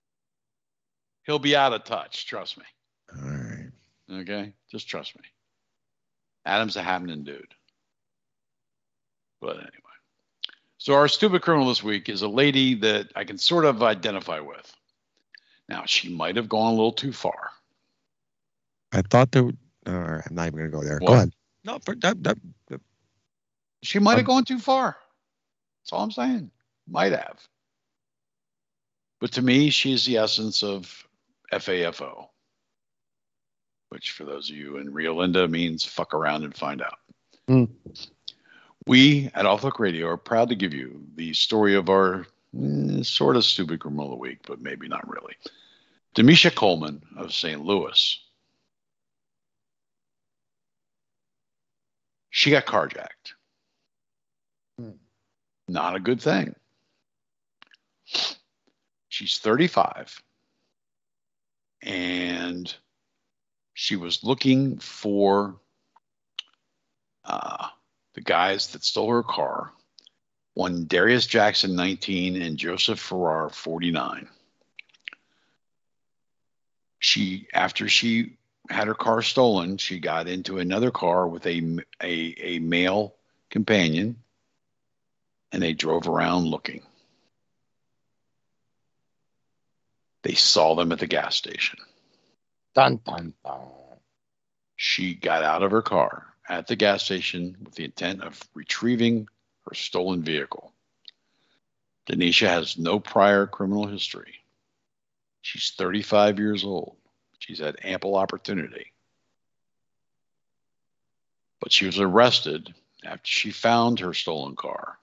He'll be out of touch. Trust me. all right. Okay? Just trust me. Adam's a happening dude. But anyway. So our stupid criminal this week is a lady that I can sort of identify with. Now, she might have gone a little too far. I thought there. Would, all right, I'm not even gonna go there. What? Go ahead. No, for that. that, that She might have Um, gone too far. That's all I'm saying. Might have. But to me, she's the essence of F A F O, which for those of you in Rio Linda means fuck around and find out. Mm. We at Off the Hook Radio are proud to give you the story of our eh, sort of stupid criminal of the week, but maybe not really. Demisha Coleman of Saint Louis. She got carjacked. Mm. Not a good thing. She's thirty-five. And she was looking for uh, the guys that stole her car. One Darius Jackson, nineteen, and Joseph Farrar, forty-nine. She, after she had her car stolen, she got into another car with a, a, a male companion, and they drove around looking. They saw them at the gas station. Dun, dun, dun. She got out of her car at the gas station with the intent of retrieving her stolen vehicle. Denisha has no prior criminal history. She's thirty-five years old. She's had ample opportunity. But she was arrested after she found her stolen car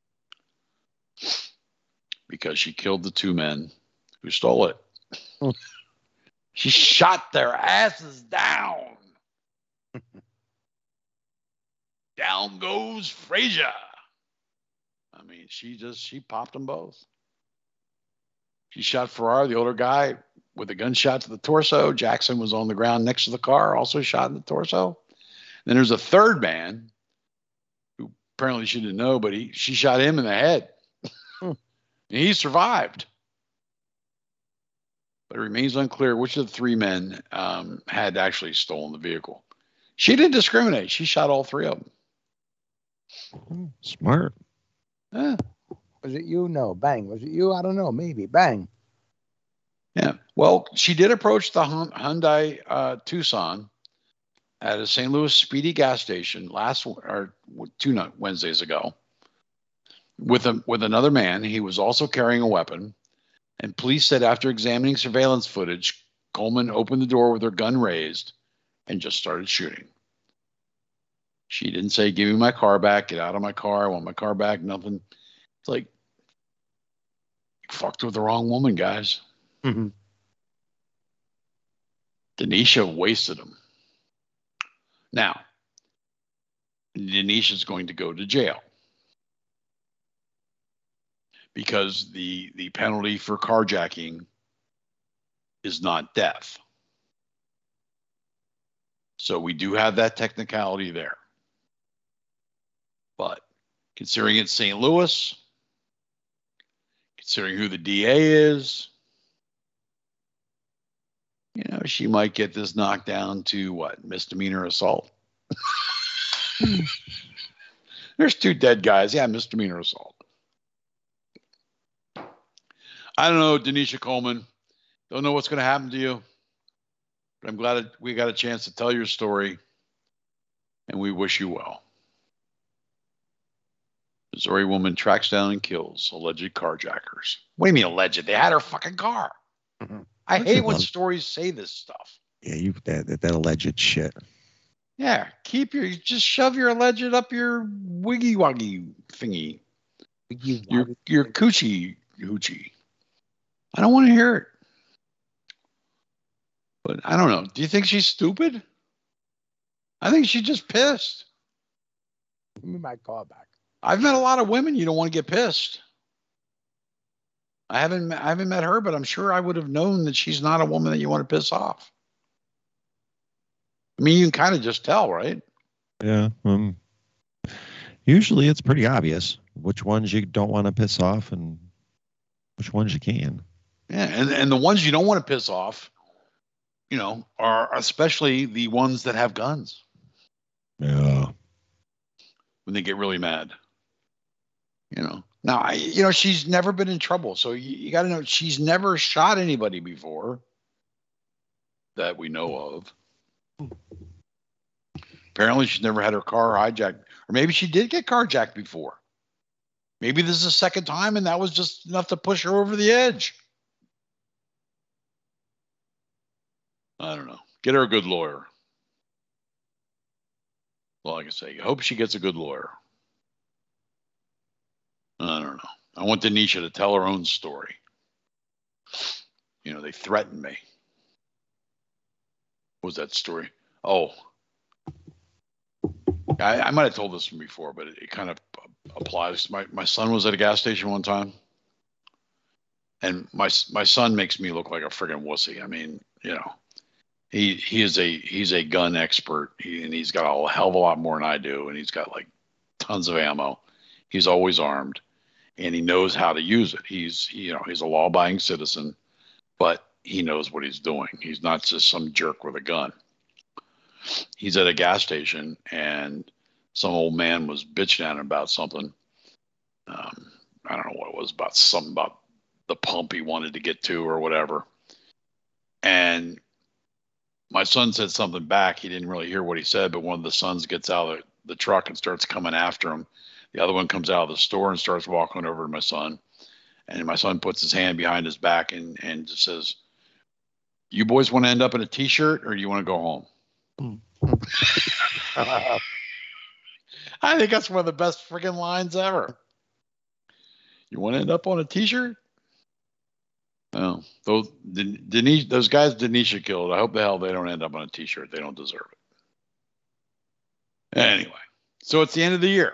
because she killed the two men who stole it. Hmm. She shot their asses down. Down goes Frazier. I mean, she just, she popped them both. She shot Farrar, the older guy, with a gunshot to the torso. Jackson was on the ground next to the car, also shot in the torso. Then there's a third man who apparently she didn't know, but he, she shot him in the head. Hmm. And he survived. but it remains unclear which of the three men um, had actually stolen the vehicle. She didn't discriminate. She shot all three of them. Smart. Yeah. Was it you? No. Bang. Was it you? I don't know. Maybe. Bang. Yeah. Well, she did approach the Hyundai uh, Tucson at a Saint Louis Speedy gas station last or two Wednesdays ago with a with another man. He was also carrying a weapon, and police said after examining surveillance footage, Coleman opened the door with her gun raised and just started shooting. She didn't say, "Give me my car back. Get out of my car. I want my car back." Nothing. It's like, you fucked with the wrong woman, guys. Mm-hmm. Denisha wasted him. Now, Denisha's going to go to jail because the the penalty for carjacking is not death. So we do have that technicality there. But considering it's Saint Louis, considering who the D A is, you know, she might get this knocked down to what? Misdemeanor assault. There's two dead guys. Yeah, misdemeanor assault. I don't know, Denisha Coleman. Don't know what's going to happen to you. But I'm glad that we got a chance to tell your story. And we wish you well. Missouri woman tracks down and kills alleged carjackers. What do you mean alleged? They had her fucking car. Mm-hmm. I hate when stories say this stuff. Yeah, you that, that that alleged shit. Yeah, keep your just shove your alleged up your wiggy woggy thingy. Your your coochie hoochie. I don't want to hear it. But I don't know. Do you think she's stupid? I think she's just pissed. Give me my car back. I've met a lot of women you don't want to get pissed. I haven't I haven't met her, but I'm sure I would have known that she's not a woman that you want to piss off. I mean, you can kind of just tell, right? Yeah. Um. Usually, it's pretty obvious which ones you don't want to piss off and which ones you can. Yeah, and and the ones you don't want to piss off, you know, are especially the ones that have guns. Yeah. When they get really mad, you know. Now, I, you know, she's never been in trouble. So you, you got to know she's never shot anybody before that we know of. Apparently, she's never had her car hijacked. Or maybe she did get carjacked before. Maybe this is the second time and that was just enough to push her over the edge. I don't know. Get her a good lawyer. Well, like I say, I hope she gets a good lawyer. I don't know. I want Denisha to tell her own story. You know, they threatened me. What was that story? Oh, I, I might have told this one before, but it, it kind of applies. My my son was at a gas station one time, and my my son makes me look like a friggin' wussy. I mean, you know, he he is a he's a gun expert, he, and he's got a hell of a lot more than I do, and he's got like tons of ammo. He's always armed. And he knows how to use it. He's, you know, he's a law-abiding citizen, but he knows what he's doing. He's not just some jerk with a gun. He's at a gas station, and some old man was bitching at him about something. Um, I don't know what it was about, something about the pump he wanted to get to or whatever. And my son said something back. He didn't really hear what he said, but one of the sons gets out of the, the truck and starts coming after him. The other one comes out of the store and starts walking over to my son. And my son puts his hand behind his back and, and just says, "You boys want to end up in a T-shirt or do you want to go home?" I think that's one of the best friggin' lines ever. You want to end up on a T-shirt? Well, those, Denise, those guys Denisha killed, I hope the hell they don't end up on a T-shirt. They don't deserve it. Anyway, so it's the end of the year.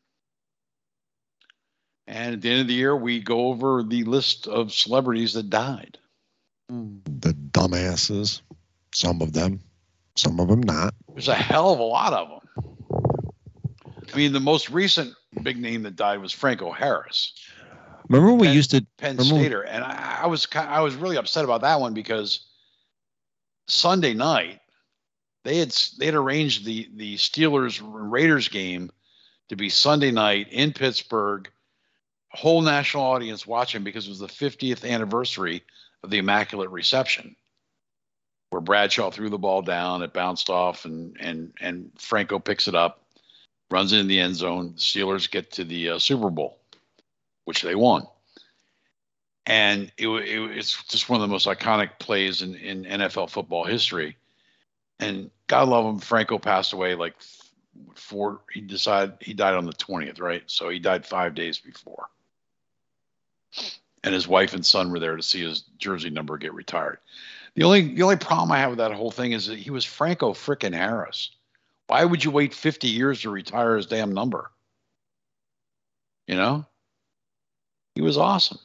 And at the end of the year, we go over the list of celebrities that died. The dumbasses. Some of them. Some of them not. There's a hell of a lot of them. I mean, the most recent big name that died was Franco Harris. Remember when we Penn, used to Penn remember Stater, and I, I was kind I was really upset about that one because Sunday night they had they had arranged the the Steelers Raiders game to be Sunday night in Pittsburgh, whole national audience watching because it was the fiftieth anniversary of the Immaculate Reception, where Bradshaw threw the ball down, it bounced off, and and and Franco picks it up, runs into the end zone. The Steelers get to the uh, Super Bowl, which they won. And it, it, it's just one of the most iconic plays in, in N F L football history. And God love him, Franco passed away like four. He decided he died on the twentieth, right? So he died five days before. And his wife and son were there to see his jersey number get retired. The only the only problem I have with that whole thing is that he was Franco frickin' Harris. Why would you wait fifty years to retire his damn number? You know? He was awesome.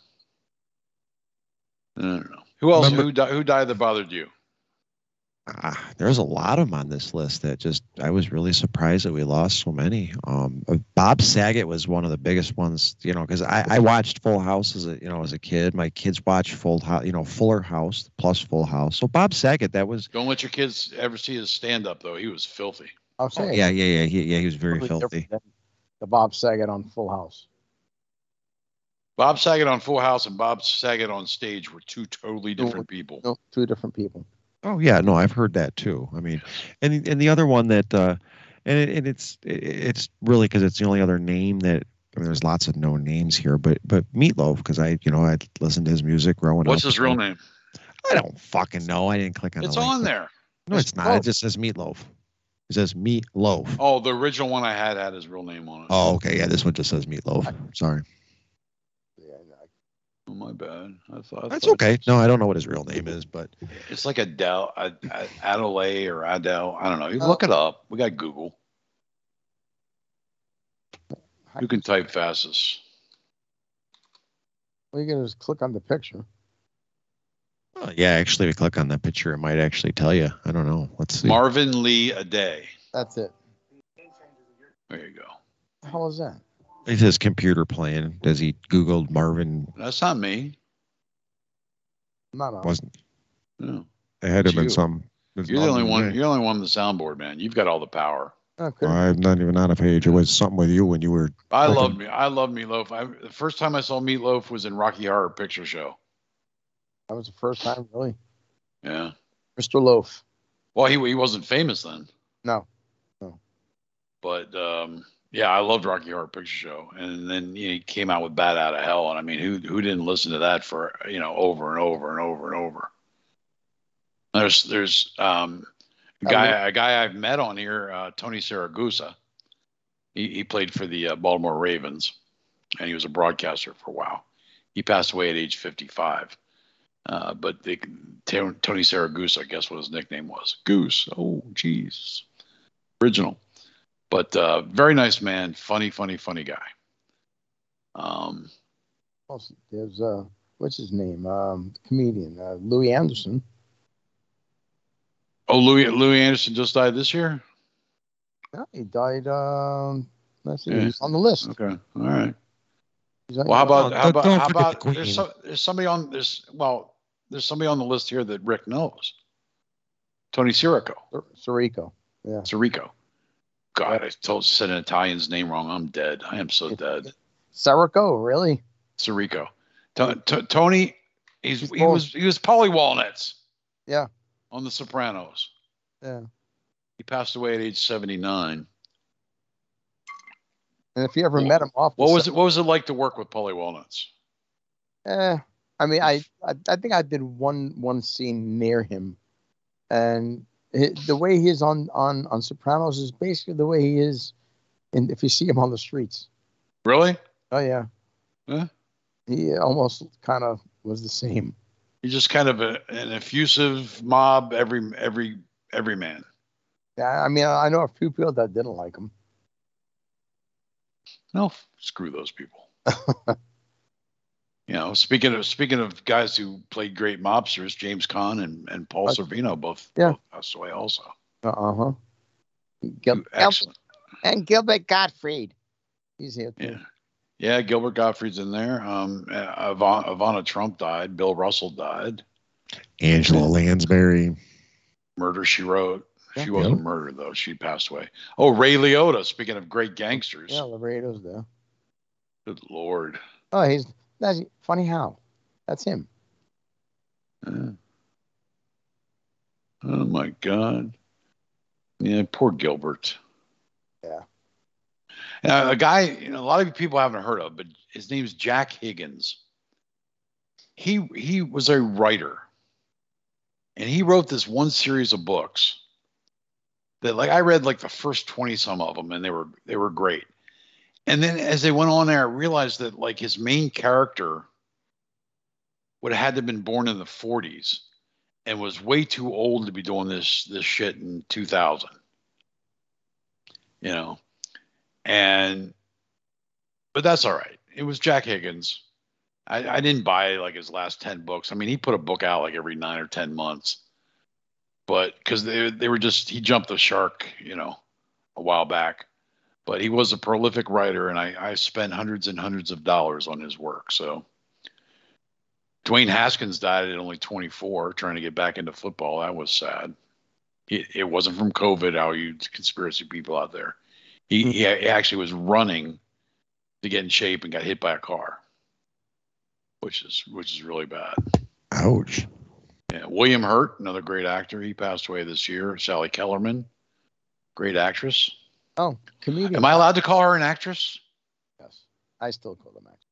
I don't know. Who else? Remember, who, di- who died that bothered you? Uh, there's a lot of them on this list that just I was really surprised that we lost so many. Um, Bob Saget was one of the biggest ones, you know, because I, I watched Full House as a you know as a kid. My kids watched Full House, you know, Fuller House plus Full House. So Bob Saget, that was. Don't let your kids ever see his stand up though. He was filthy. I'll say. Oh, yeah, yeah, yeah, he, yeah. He was very filthy. The Bob Saget on Full House. Bob Saget on Full House and Bob Saget on stage were two totally different people. No, two different people. Oh yeah, no, I've heard that too. I mean, and and the other one that, uh, and it, and it's it's really because it's the only other name that. I mean, there's lots of known names here, but but Meatloaf because I you know I listened to his music growing What's up. his real name? I don't fucking know. I didn't click on. It's the link. on there. No, it's, it's not. It just says Meatloaf. It says Meatloaf. Oh, the original one I had had his real name on it. Oh, okay. Yeah, this one just says Meatloaf. Sorry. Oh, my bad. I thought I that's thought okay. No, I don't know what his real name is, but it's like Adele, Adelaide or Adele. I don't know. You look it up. We got Google. You can type fastest. Well, you can just click on the picture. Oh, yeah, actually, if you click on that picture, it might actually tell you. I don't know. Let's see. Marvin Lee Aday. That's it. There you go. What the hell is that? It's his computer playing. Does he Googled Marvin? That's not me. Not on. Wasn't. No. It had to have been you. some. You're the only one. You're the only one on the soundboard, man. You've got all the power. Okay. I'm not even on a page. It was something with you when you were. I looking. love me. I love Meatloaf. I, the first time I saw Meatloaf was in Rocky Horror Picture Show. That was the first time, really. Yeah. Mister Loaf. Well, he he wasn't famous then. No. No. But um, yeah, I loved Rocky Horror Picture Show, and then you know, he came out with Bat Out of Hell, and I mean, who who didn't listen to that for you know over and over and over and over? There's there's um, a guy a guy I've met on here, uh, Tony Saragusa. He he played for the uh, Baltimore Ravens, and he was a broadcaster for a while. He passed away at age fifty-five. Uh, but they, Tony Saragusa, I guess what his nickname was. Goose. Oh, geez. Original. But uh, very nice man. Funny, funny, funny guy. Um, There's, uh, what's his name? Um, comedian, uh, Louis Anderson. Oh, Louis Louis Anderson just died this year? Yeah, he died, um, let's see, Yeah. he's on the list. Okay. All right. He's on- Well, how about, Oh, how don't- about, don't how forget about, the there's, Queen. so, there's somebody on, there's, well, there's somebody on the list here that Rick knows. Tony Sirico. Sirico. Yeah. Sirico. God, I told said an Italian's name wrong. I'm dead. I am so dead. Sirico, really? Sirico. T- T- Tony, he's, He's he both. was he was Polly Walnuts Yeah. on The Sopranos. Yeah. He passed away at age seventy-nine. And if you ever met him off, the What was set- it? What was it like to work with Polly Walnuts? Eh, I mean, I, I, I think I did one, one scene near him, and it, the way he is on, on, on Sopranos is basically the way he is, in, if you see him on the streets. Really? Oh yeah. Huh? He almost kind of was the same. He's just kind of a, an effusive mob, every every every man. Yeah, I mean, I know a few people that didn't like him. No, screw those people. You know, speaking of speaking of guys who played great mobsters, James Caan and, and Paul Uh, Sorvino both, yeah. both passed away also. Uh huh. Gil- Excellent. and Gilbert Gottfried. He's here too. Yeah. Yeah, Gilbert Gottfried's in there. Um, uh, Ivan, Ivana Trump died. Bill Russell died. Angela Lansbury. Murder, She Wrote. She Yeah. wasn't Yep. murdered, though. She passed away. Oh, Ray Liotta, speaking of great gangsters. Yeah, Laredo's there. Good Lord. Oh, he's that's funny how. That's him. Yeah. Oh, my God. Yeah, poor Gilbert. Yeah. Uh, a guy, you know, a lot of people haven't heard of, but his name's Jack Higgins. He he was a writer, and he wrote this one series of books that, like, I read like the first twenty some of them, and they were they were great. And then as they went on there, I realized that like his main character would have had to have been born in the forties and was way too old to be doing this this shit in two thousand. You know. And, but that's all right. It was Jack Higgins. I, I didn't buy like his last ten books. I mean, he put a book out like every nine or ten months, but because they, they were just, he jumped the shark, you know, a while back, but he was a prolific writer, and I, I spent hundreds and hundreds of dollars on his work. So Dwayne Haskins died at only twenty-four, trying to get back into football. That was sad. It, it wasn't from COVID, all you conspiracy people out there. He, he actually was running to get in shape and got hit by a car, which is which is really bad. Ouch. Yeah, William Hurt, another great actor, he passed away this year. Sally Kellerman, great actress. Oh, comedian. Am I allowed to call her an actress? Yes, I still call them actors.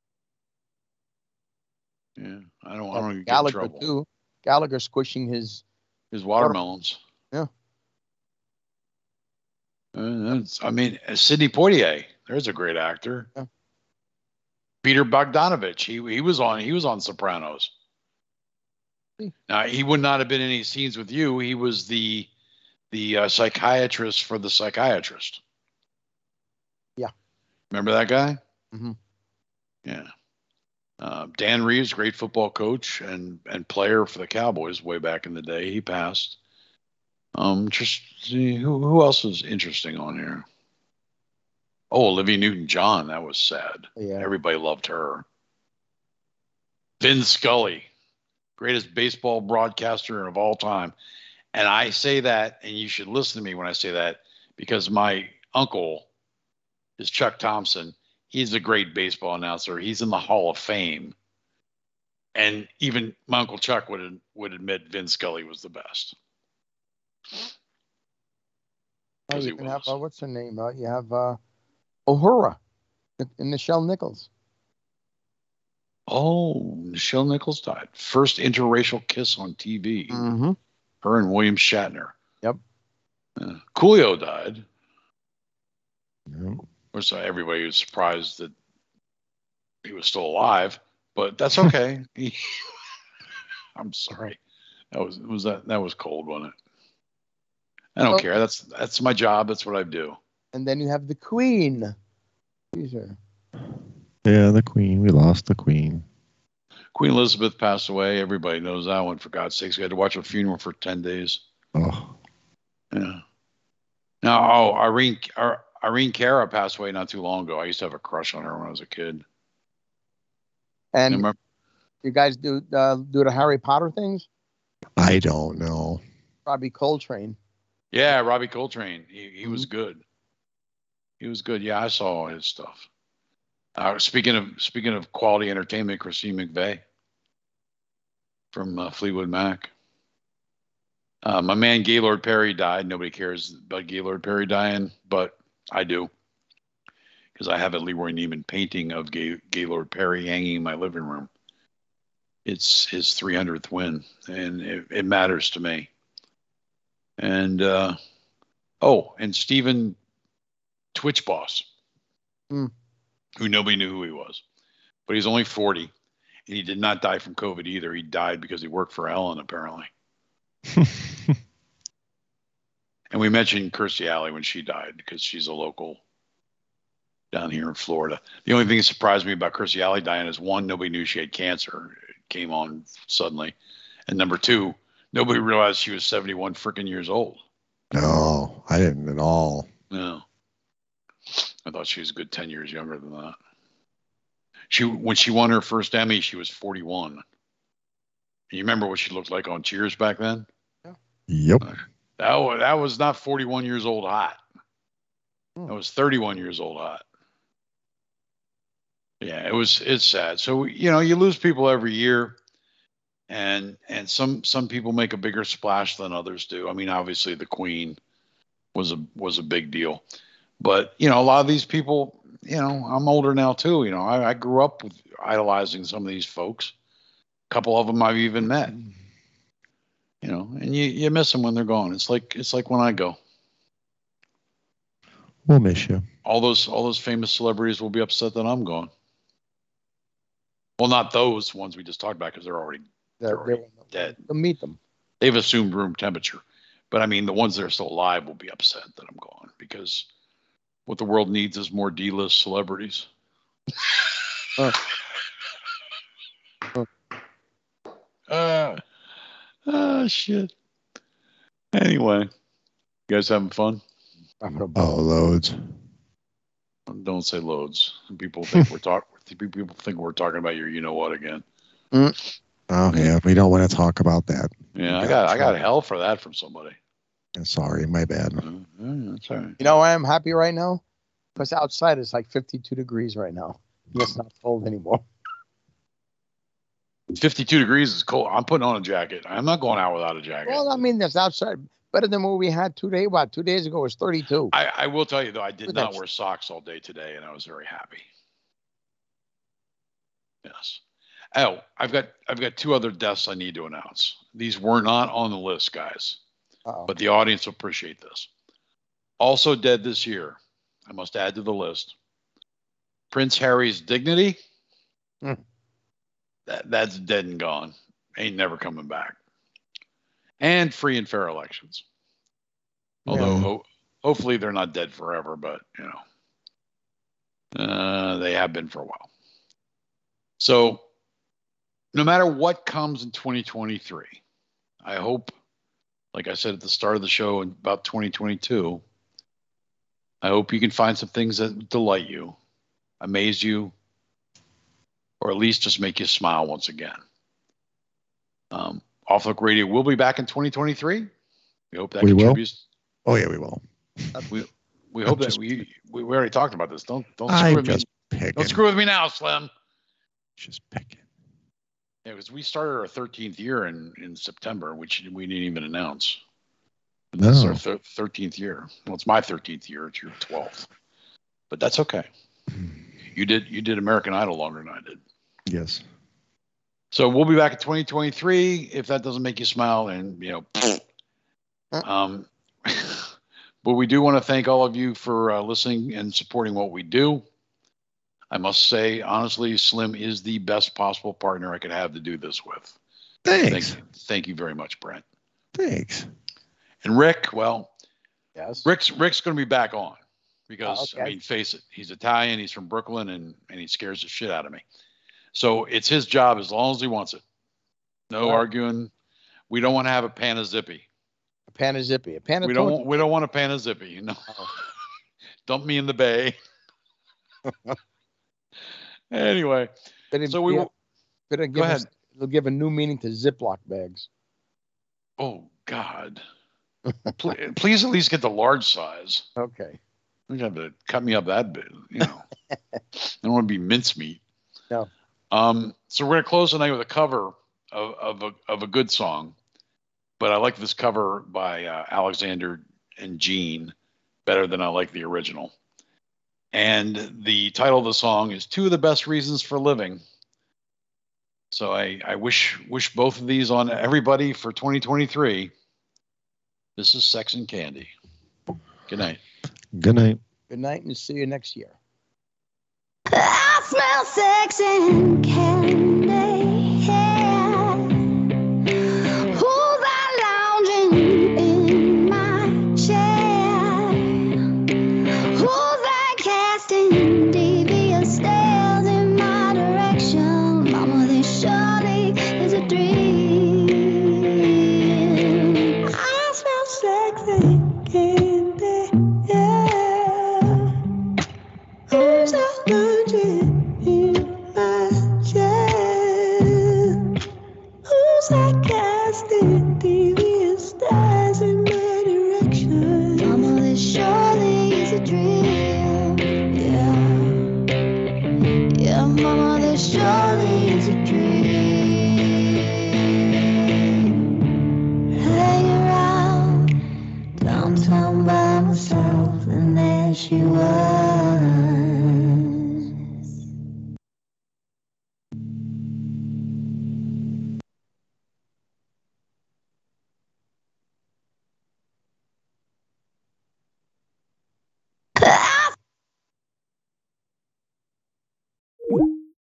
Yeah, I don't. I don't get in Gallagher trouble. too. Gallagher squishing his His watermelons. Yeah. Uh, that's, I mean, uh, Sidney Poitier. There's a great actor. Yeah. Peter Bogdanovich. He he was on. He was on Sopranos. Hmm. Now he would not have been in any scenes with you. He was the the uh, psychiatrist for the psychiatrist. Yeah. Remember that guy? Mm-hmm. Yeah. Uh, Dan Reeves, great football coach and and player for the Cowboys way back in the day. He passed. Um, just see who who else is interesting on here. Oh, Olivia Newton-John. That was sad. Yeah. Everybody loved her. Vin Scully, greatest baseball broadcaster of all time. And I say that, and you should listen to me when I say that, because my uncle is Chuck Thompson. He's a great baseball announcer. He's in the Hall of Fame. And even my Uncle Chuck would would admit Vin Scully was the best. Oh, you can have, uh, what's her name? Uh, you have uh, Uhura and Nichelle Nichols. Oh, Nichelle Nichols died. First interracial kiss on T V. Mm-hmm. Her and William Shatner. Yep. Uh, Coolio died. Yep. Of course, uh, everybody was surprised that he was still alive, but that's okay. he, I'm sorry. That was was that that was cold, wasn't it? I don't Oh. care. That's that's my job. That's what I do. And then you have the Queen. These are Yeah, the Queen. We lost the Queen. Queen Elizabeth passed away. Everybody knows that one. For God's sakes, we had to watch a funeral for ten days. Oh. Yeah. Now, oh, Irene Ir- Irene Cara passed away not too long ago. I used to have a crush on her when I was a kid. and Remember? you guys do uh, do the Harry Potter things? I don't know. Robbie Coltrane. Yeah, Robbie Coltrane. He, he was good. He was good. Yeah, I saw all his stuff. Uh, speaking of speaking of quality entertainment, Christine McVie from uh, Fleetwood Mac. Uh, my man Gaylord Perry died. Nobody cares about Gaylord Perry dying, but I do, because I have a Leroy Neiman painting of Gay, Gaylord Perry hanging in my living room. It's his three hundredth win, and it, it matters to me. And uh, oh, and Stephen Twitch Boss, Hmm. who nobody knew who he was, but he's only forty, and he did not die from COVID either. He died because he worked for Ellen, apparently. And we mentioned Kirstie Alley when she died, because she's a local down here in Florida. The only thing that surprised me about Kirstie Alley dying is, one, nobody knew she had cancer. It came on suddenly. And number two, nobody realized she was seventy-one freaking years old. No, I didn't at all. No. I thought she was a good ten years younger than that. She when she won her first Emmy, she was forty-one. You remember what she looked like on Cheers back then? Yep. That was, that was not forty-one years old hot. That was thirty-one years old hot. Yeah, it was. It's sad. So you know, you lose people every year, and and some some people make a bigger splash than others do. I mean, obviously the Queen was a was a big deal, but you know, a lot of these people. You know, I'm older now too. You know, I, I grew up with idolizing some of these folks. A couple of them I've even met. You know, and you, you miss them when they're gone. It's like it's like when I go. We'll miss you. All those all those famous celebrities will be upset that I'm gone. Well, not those ones we just talked about because they're already They're, they're already they're, dead. they'll meet them. They've assumed room temperature. But I mean, the ones that are still alive will be upset that I'm gone because what the world needs is more D-list celebrities. Uh. uh, oh, shit. Anyway, you guys having fun? Oh, loads. Don't say loads. People think we're talking. People think we're talking about your, you know what, again. Mm. Oh yeah, we don't want to talk about that. Yeah, I got I got hell for that from somebody. Sorry, my bad. Mm, that's all right. You know why I'm happy right now? Because outside it's like fifty-two degrees right now. It's not cold anymore. fifty-two degrees is cold. I'm putting on a jacket. I'm not going out without a jacket. Well, I mean, that's outside. Better than what we had two days. What, two days ago was thirty-two. I, I will tell you, though, I did With not that- wear socks all day today, and I was very happy. Yes. Oh, I've got I've got two other deaths I need to announce. These were not on the list, guys, Uh-oh. but the audience will appreciate this. Also dead this year, I must add to the list, Prince Harry's dignity. Hmm. That that's dead and gone. Ain't never coming back. And free and fair elections. Although Yeah. ho- hopefully they're not dead forever, but you know, uh, they have been for a while. So no matter what comes in twenty twenty-three, I hope, like I said at the start of the show about twenty twenty-two, I hope you can find some things that delight you, amaze you, or at least just make you smile once again. Um, Off the Hook Radio will be back in twenty twenty-three. We hope that We will? contributes. Oh yeah, we will. We we hope that just- we, we we already talked about this. Don't don't I'm screw with just me. picking. Don't screw with me now, Slim. Just picking. Yeah, because we started our thirteenth year in, in September, which we didn't even announce. This is No. our thir- thirteenth year. Well, it's my thirteenth year. It's your twelfth. But that's okay. You did you did American Idol longer than I did. Yes. So we'll be back in twenty twenty-three. If that doesn't make you smile, and you know, um, but we do want to thank all of you for uh, listening and supporting what we do. I must say, honestly, Slim is the best possible partner I could have to do this with. Thanks. Thank, thank you very much, Brent. Thanks. And Rick, well, Yes. Rick's Rick's going to be back on because Oh, I okay. mean, face it, he's Italian, he's from Brooklyn, and and he scares the shit out of me. So it's his job as long as he wants it. No Right. arguing. We don't want to have a pan of zippy. A pan of zippy. A pan of We don't. Want, we don't want a pan of zippy. You know. Oh. Dump me in the bay. Anyway, Better, so we. yeah, will better go give ahead. us, it'll give a new meaning to Ziploc bags. Oh God. please, please at least get the large size. Okay. You have to cut me up that bit. You know. I don't want to be mincemeat. No. Um, so we're gonna close tonight with a cover of of a, of a good song, but I like this cover by uh, Alexander and Gene better than I like the original. And the title of the song is "Two of the Best Reasons for Living." So I I wish wish both of these on everybody for twenty twenty-three. This is Sex and Candy. Good night. Good night. Good night and see you next year. I smell sex and candy. Yeah. Who's that lounging in my chair? Who's that casting devious stares in my direction? Mama, this surely is a dream. I smell sex and candy. Yeah. Who's that lounging in my the drill. Yeah, yeah, mama, there's surely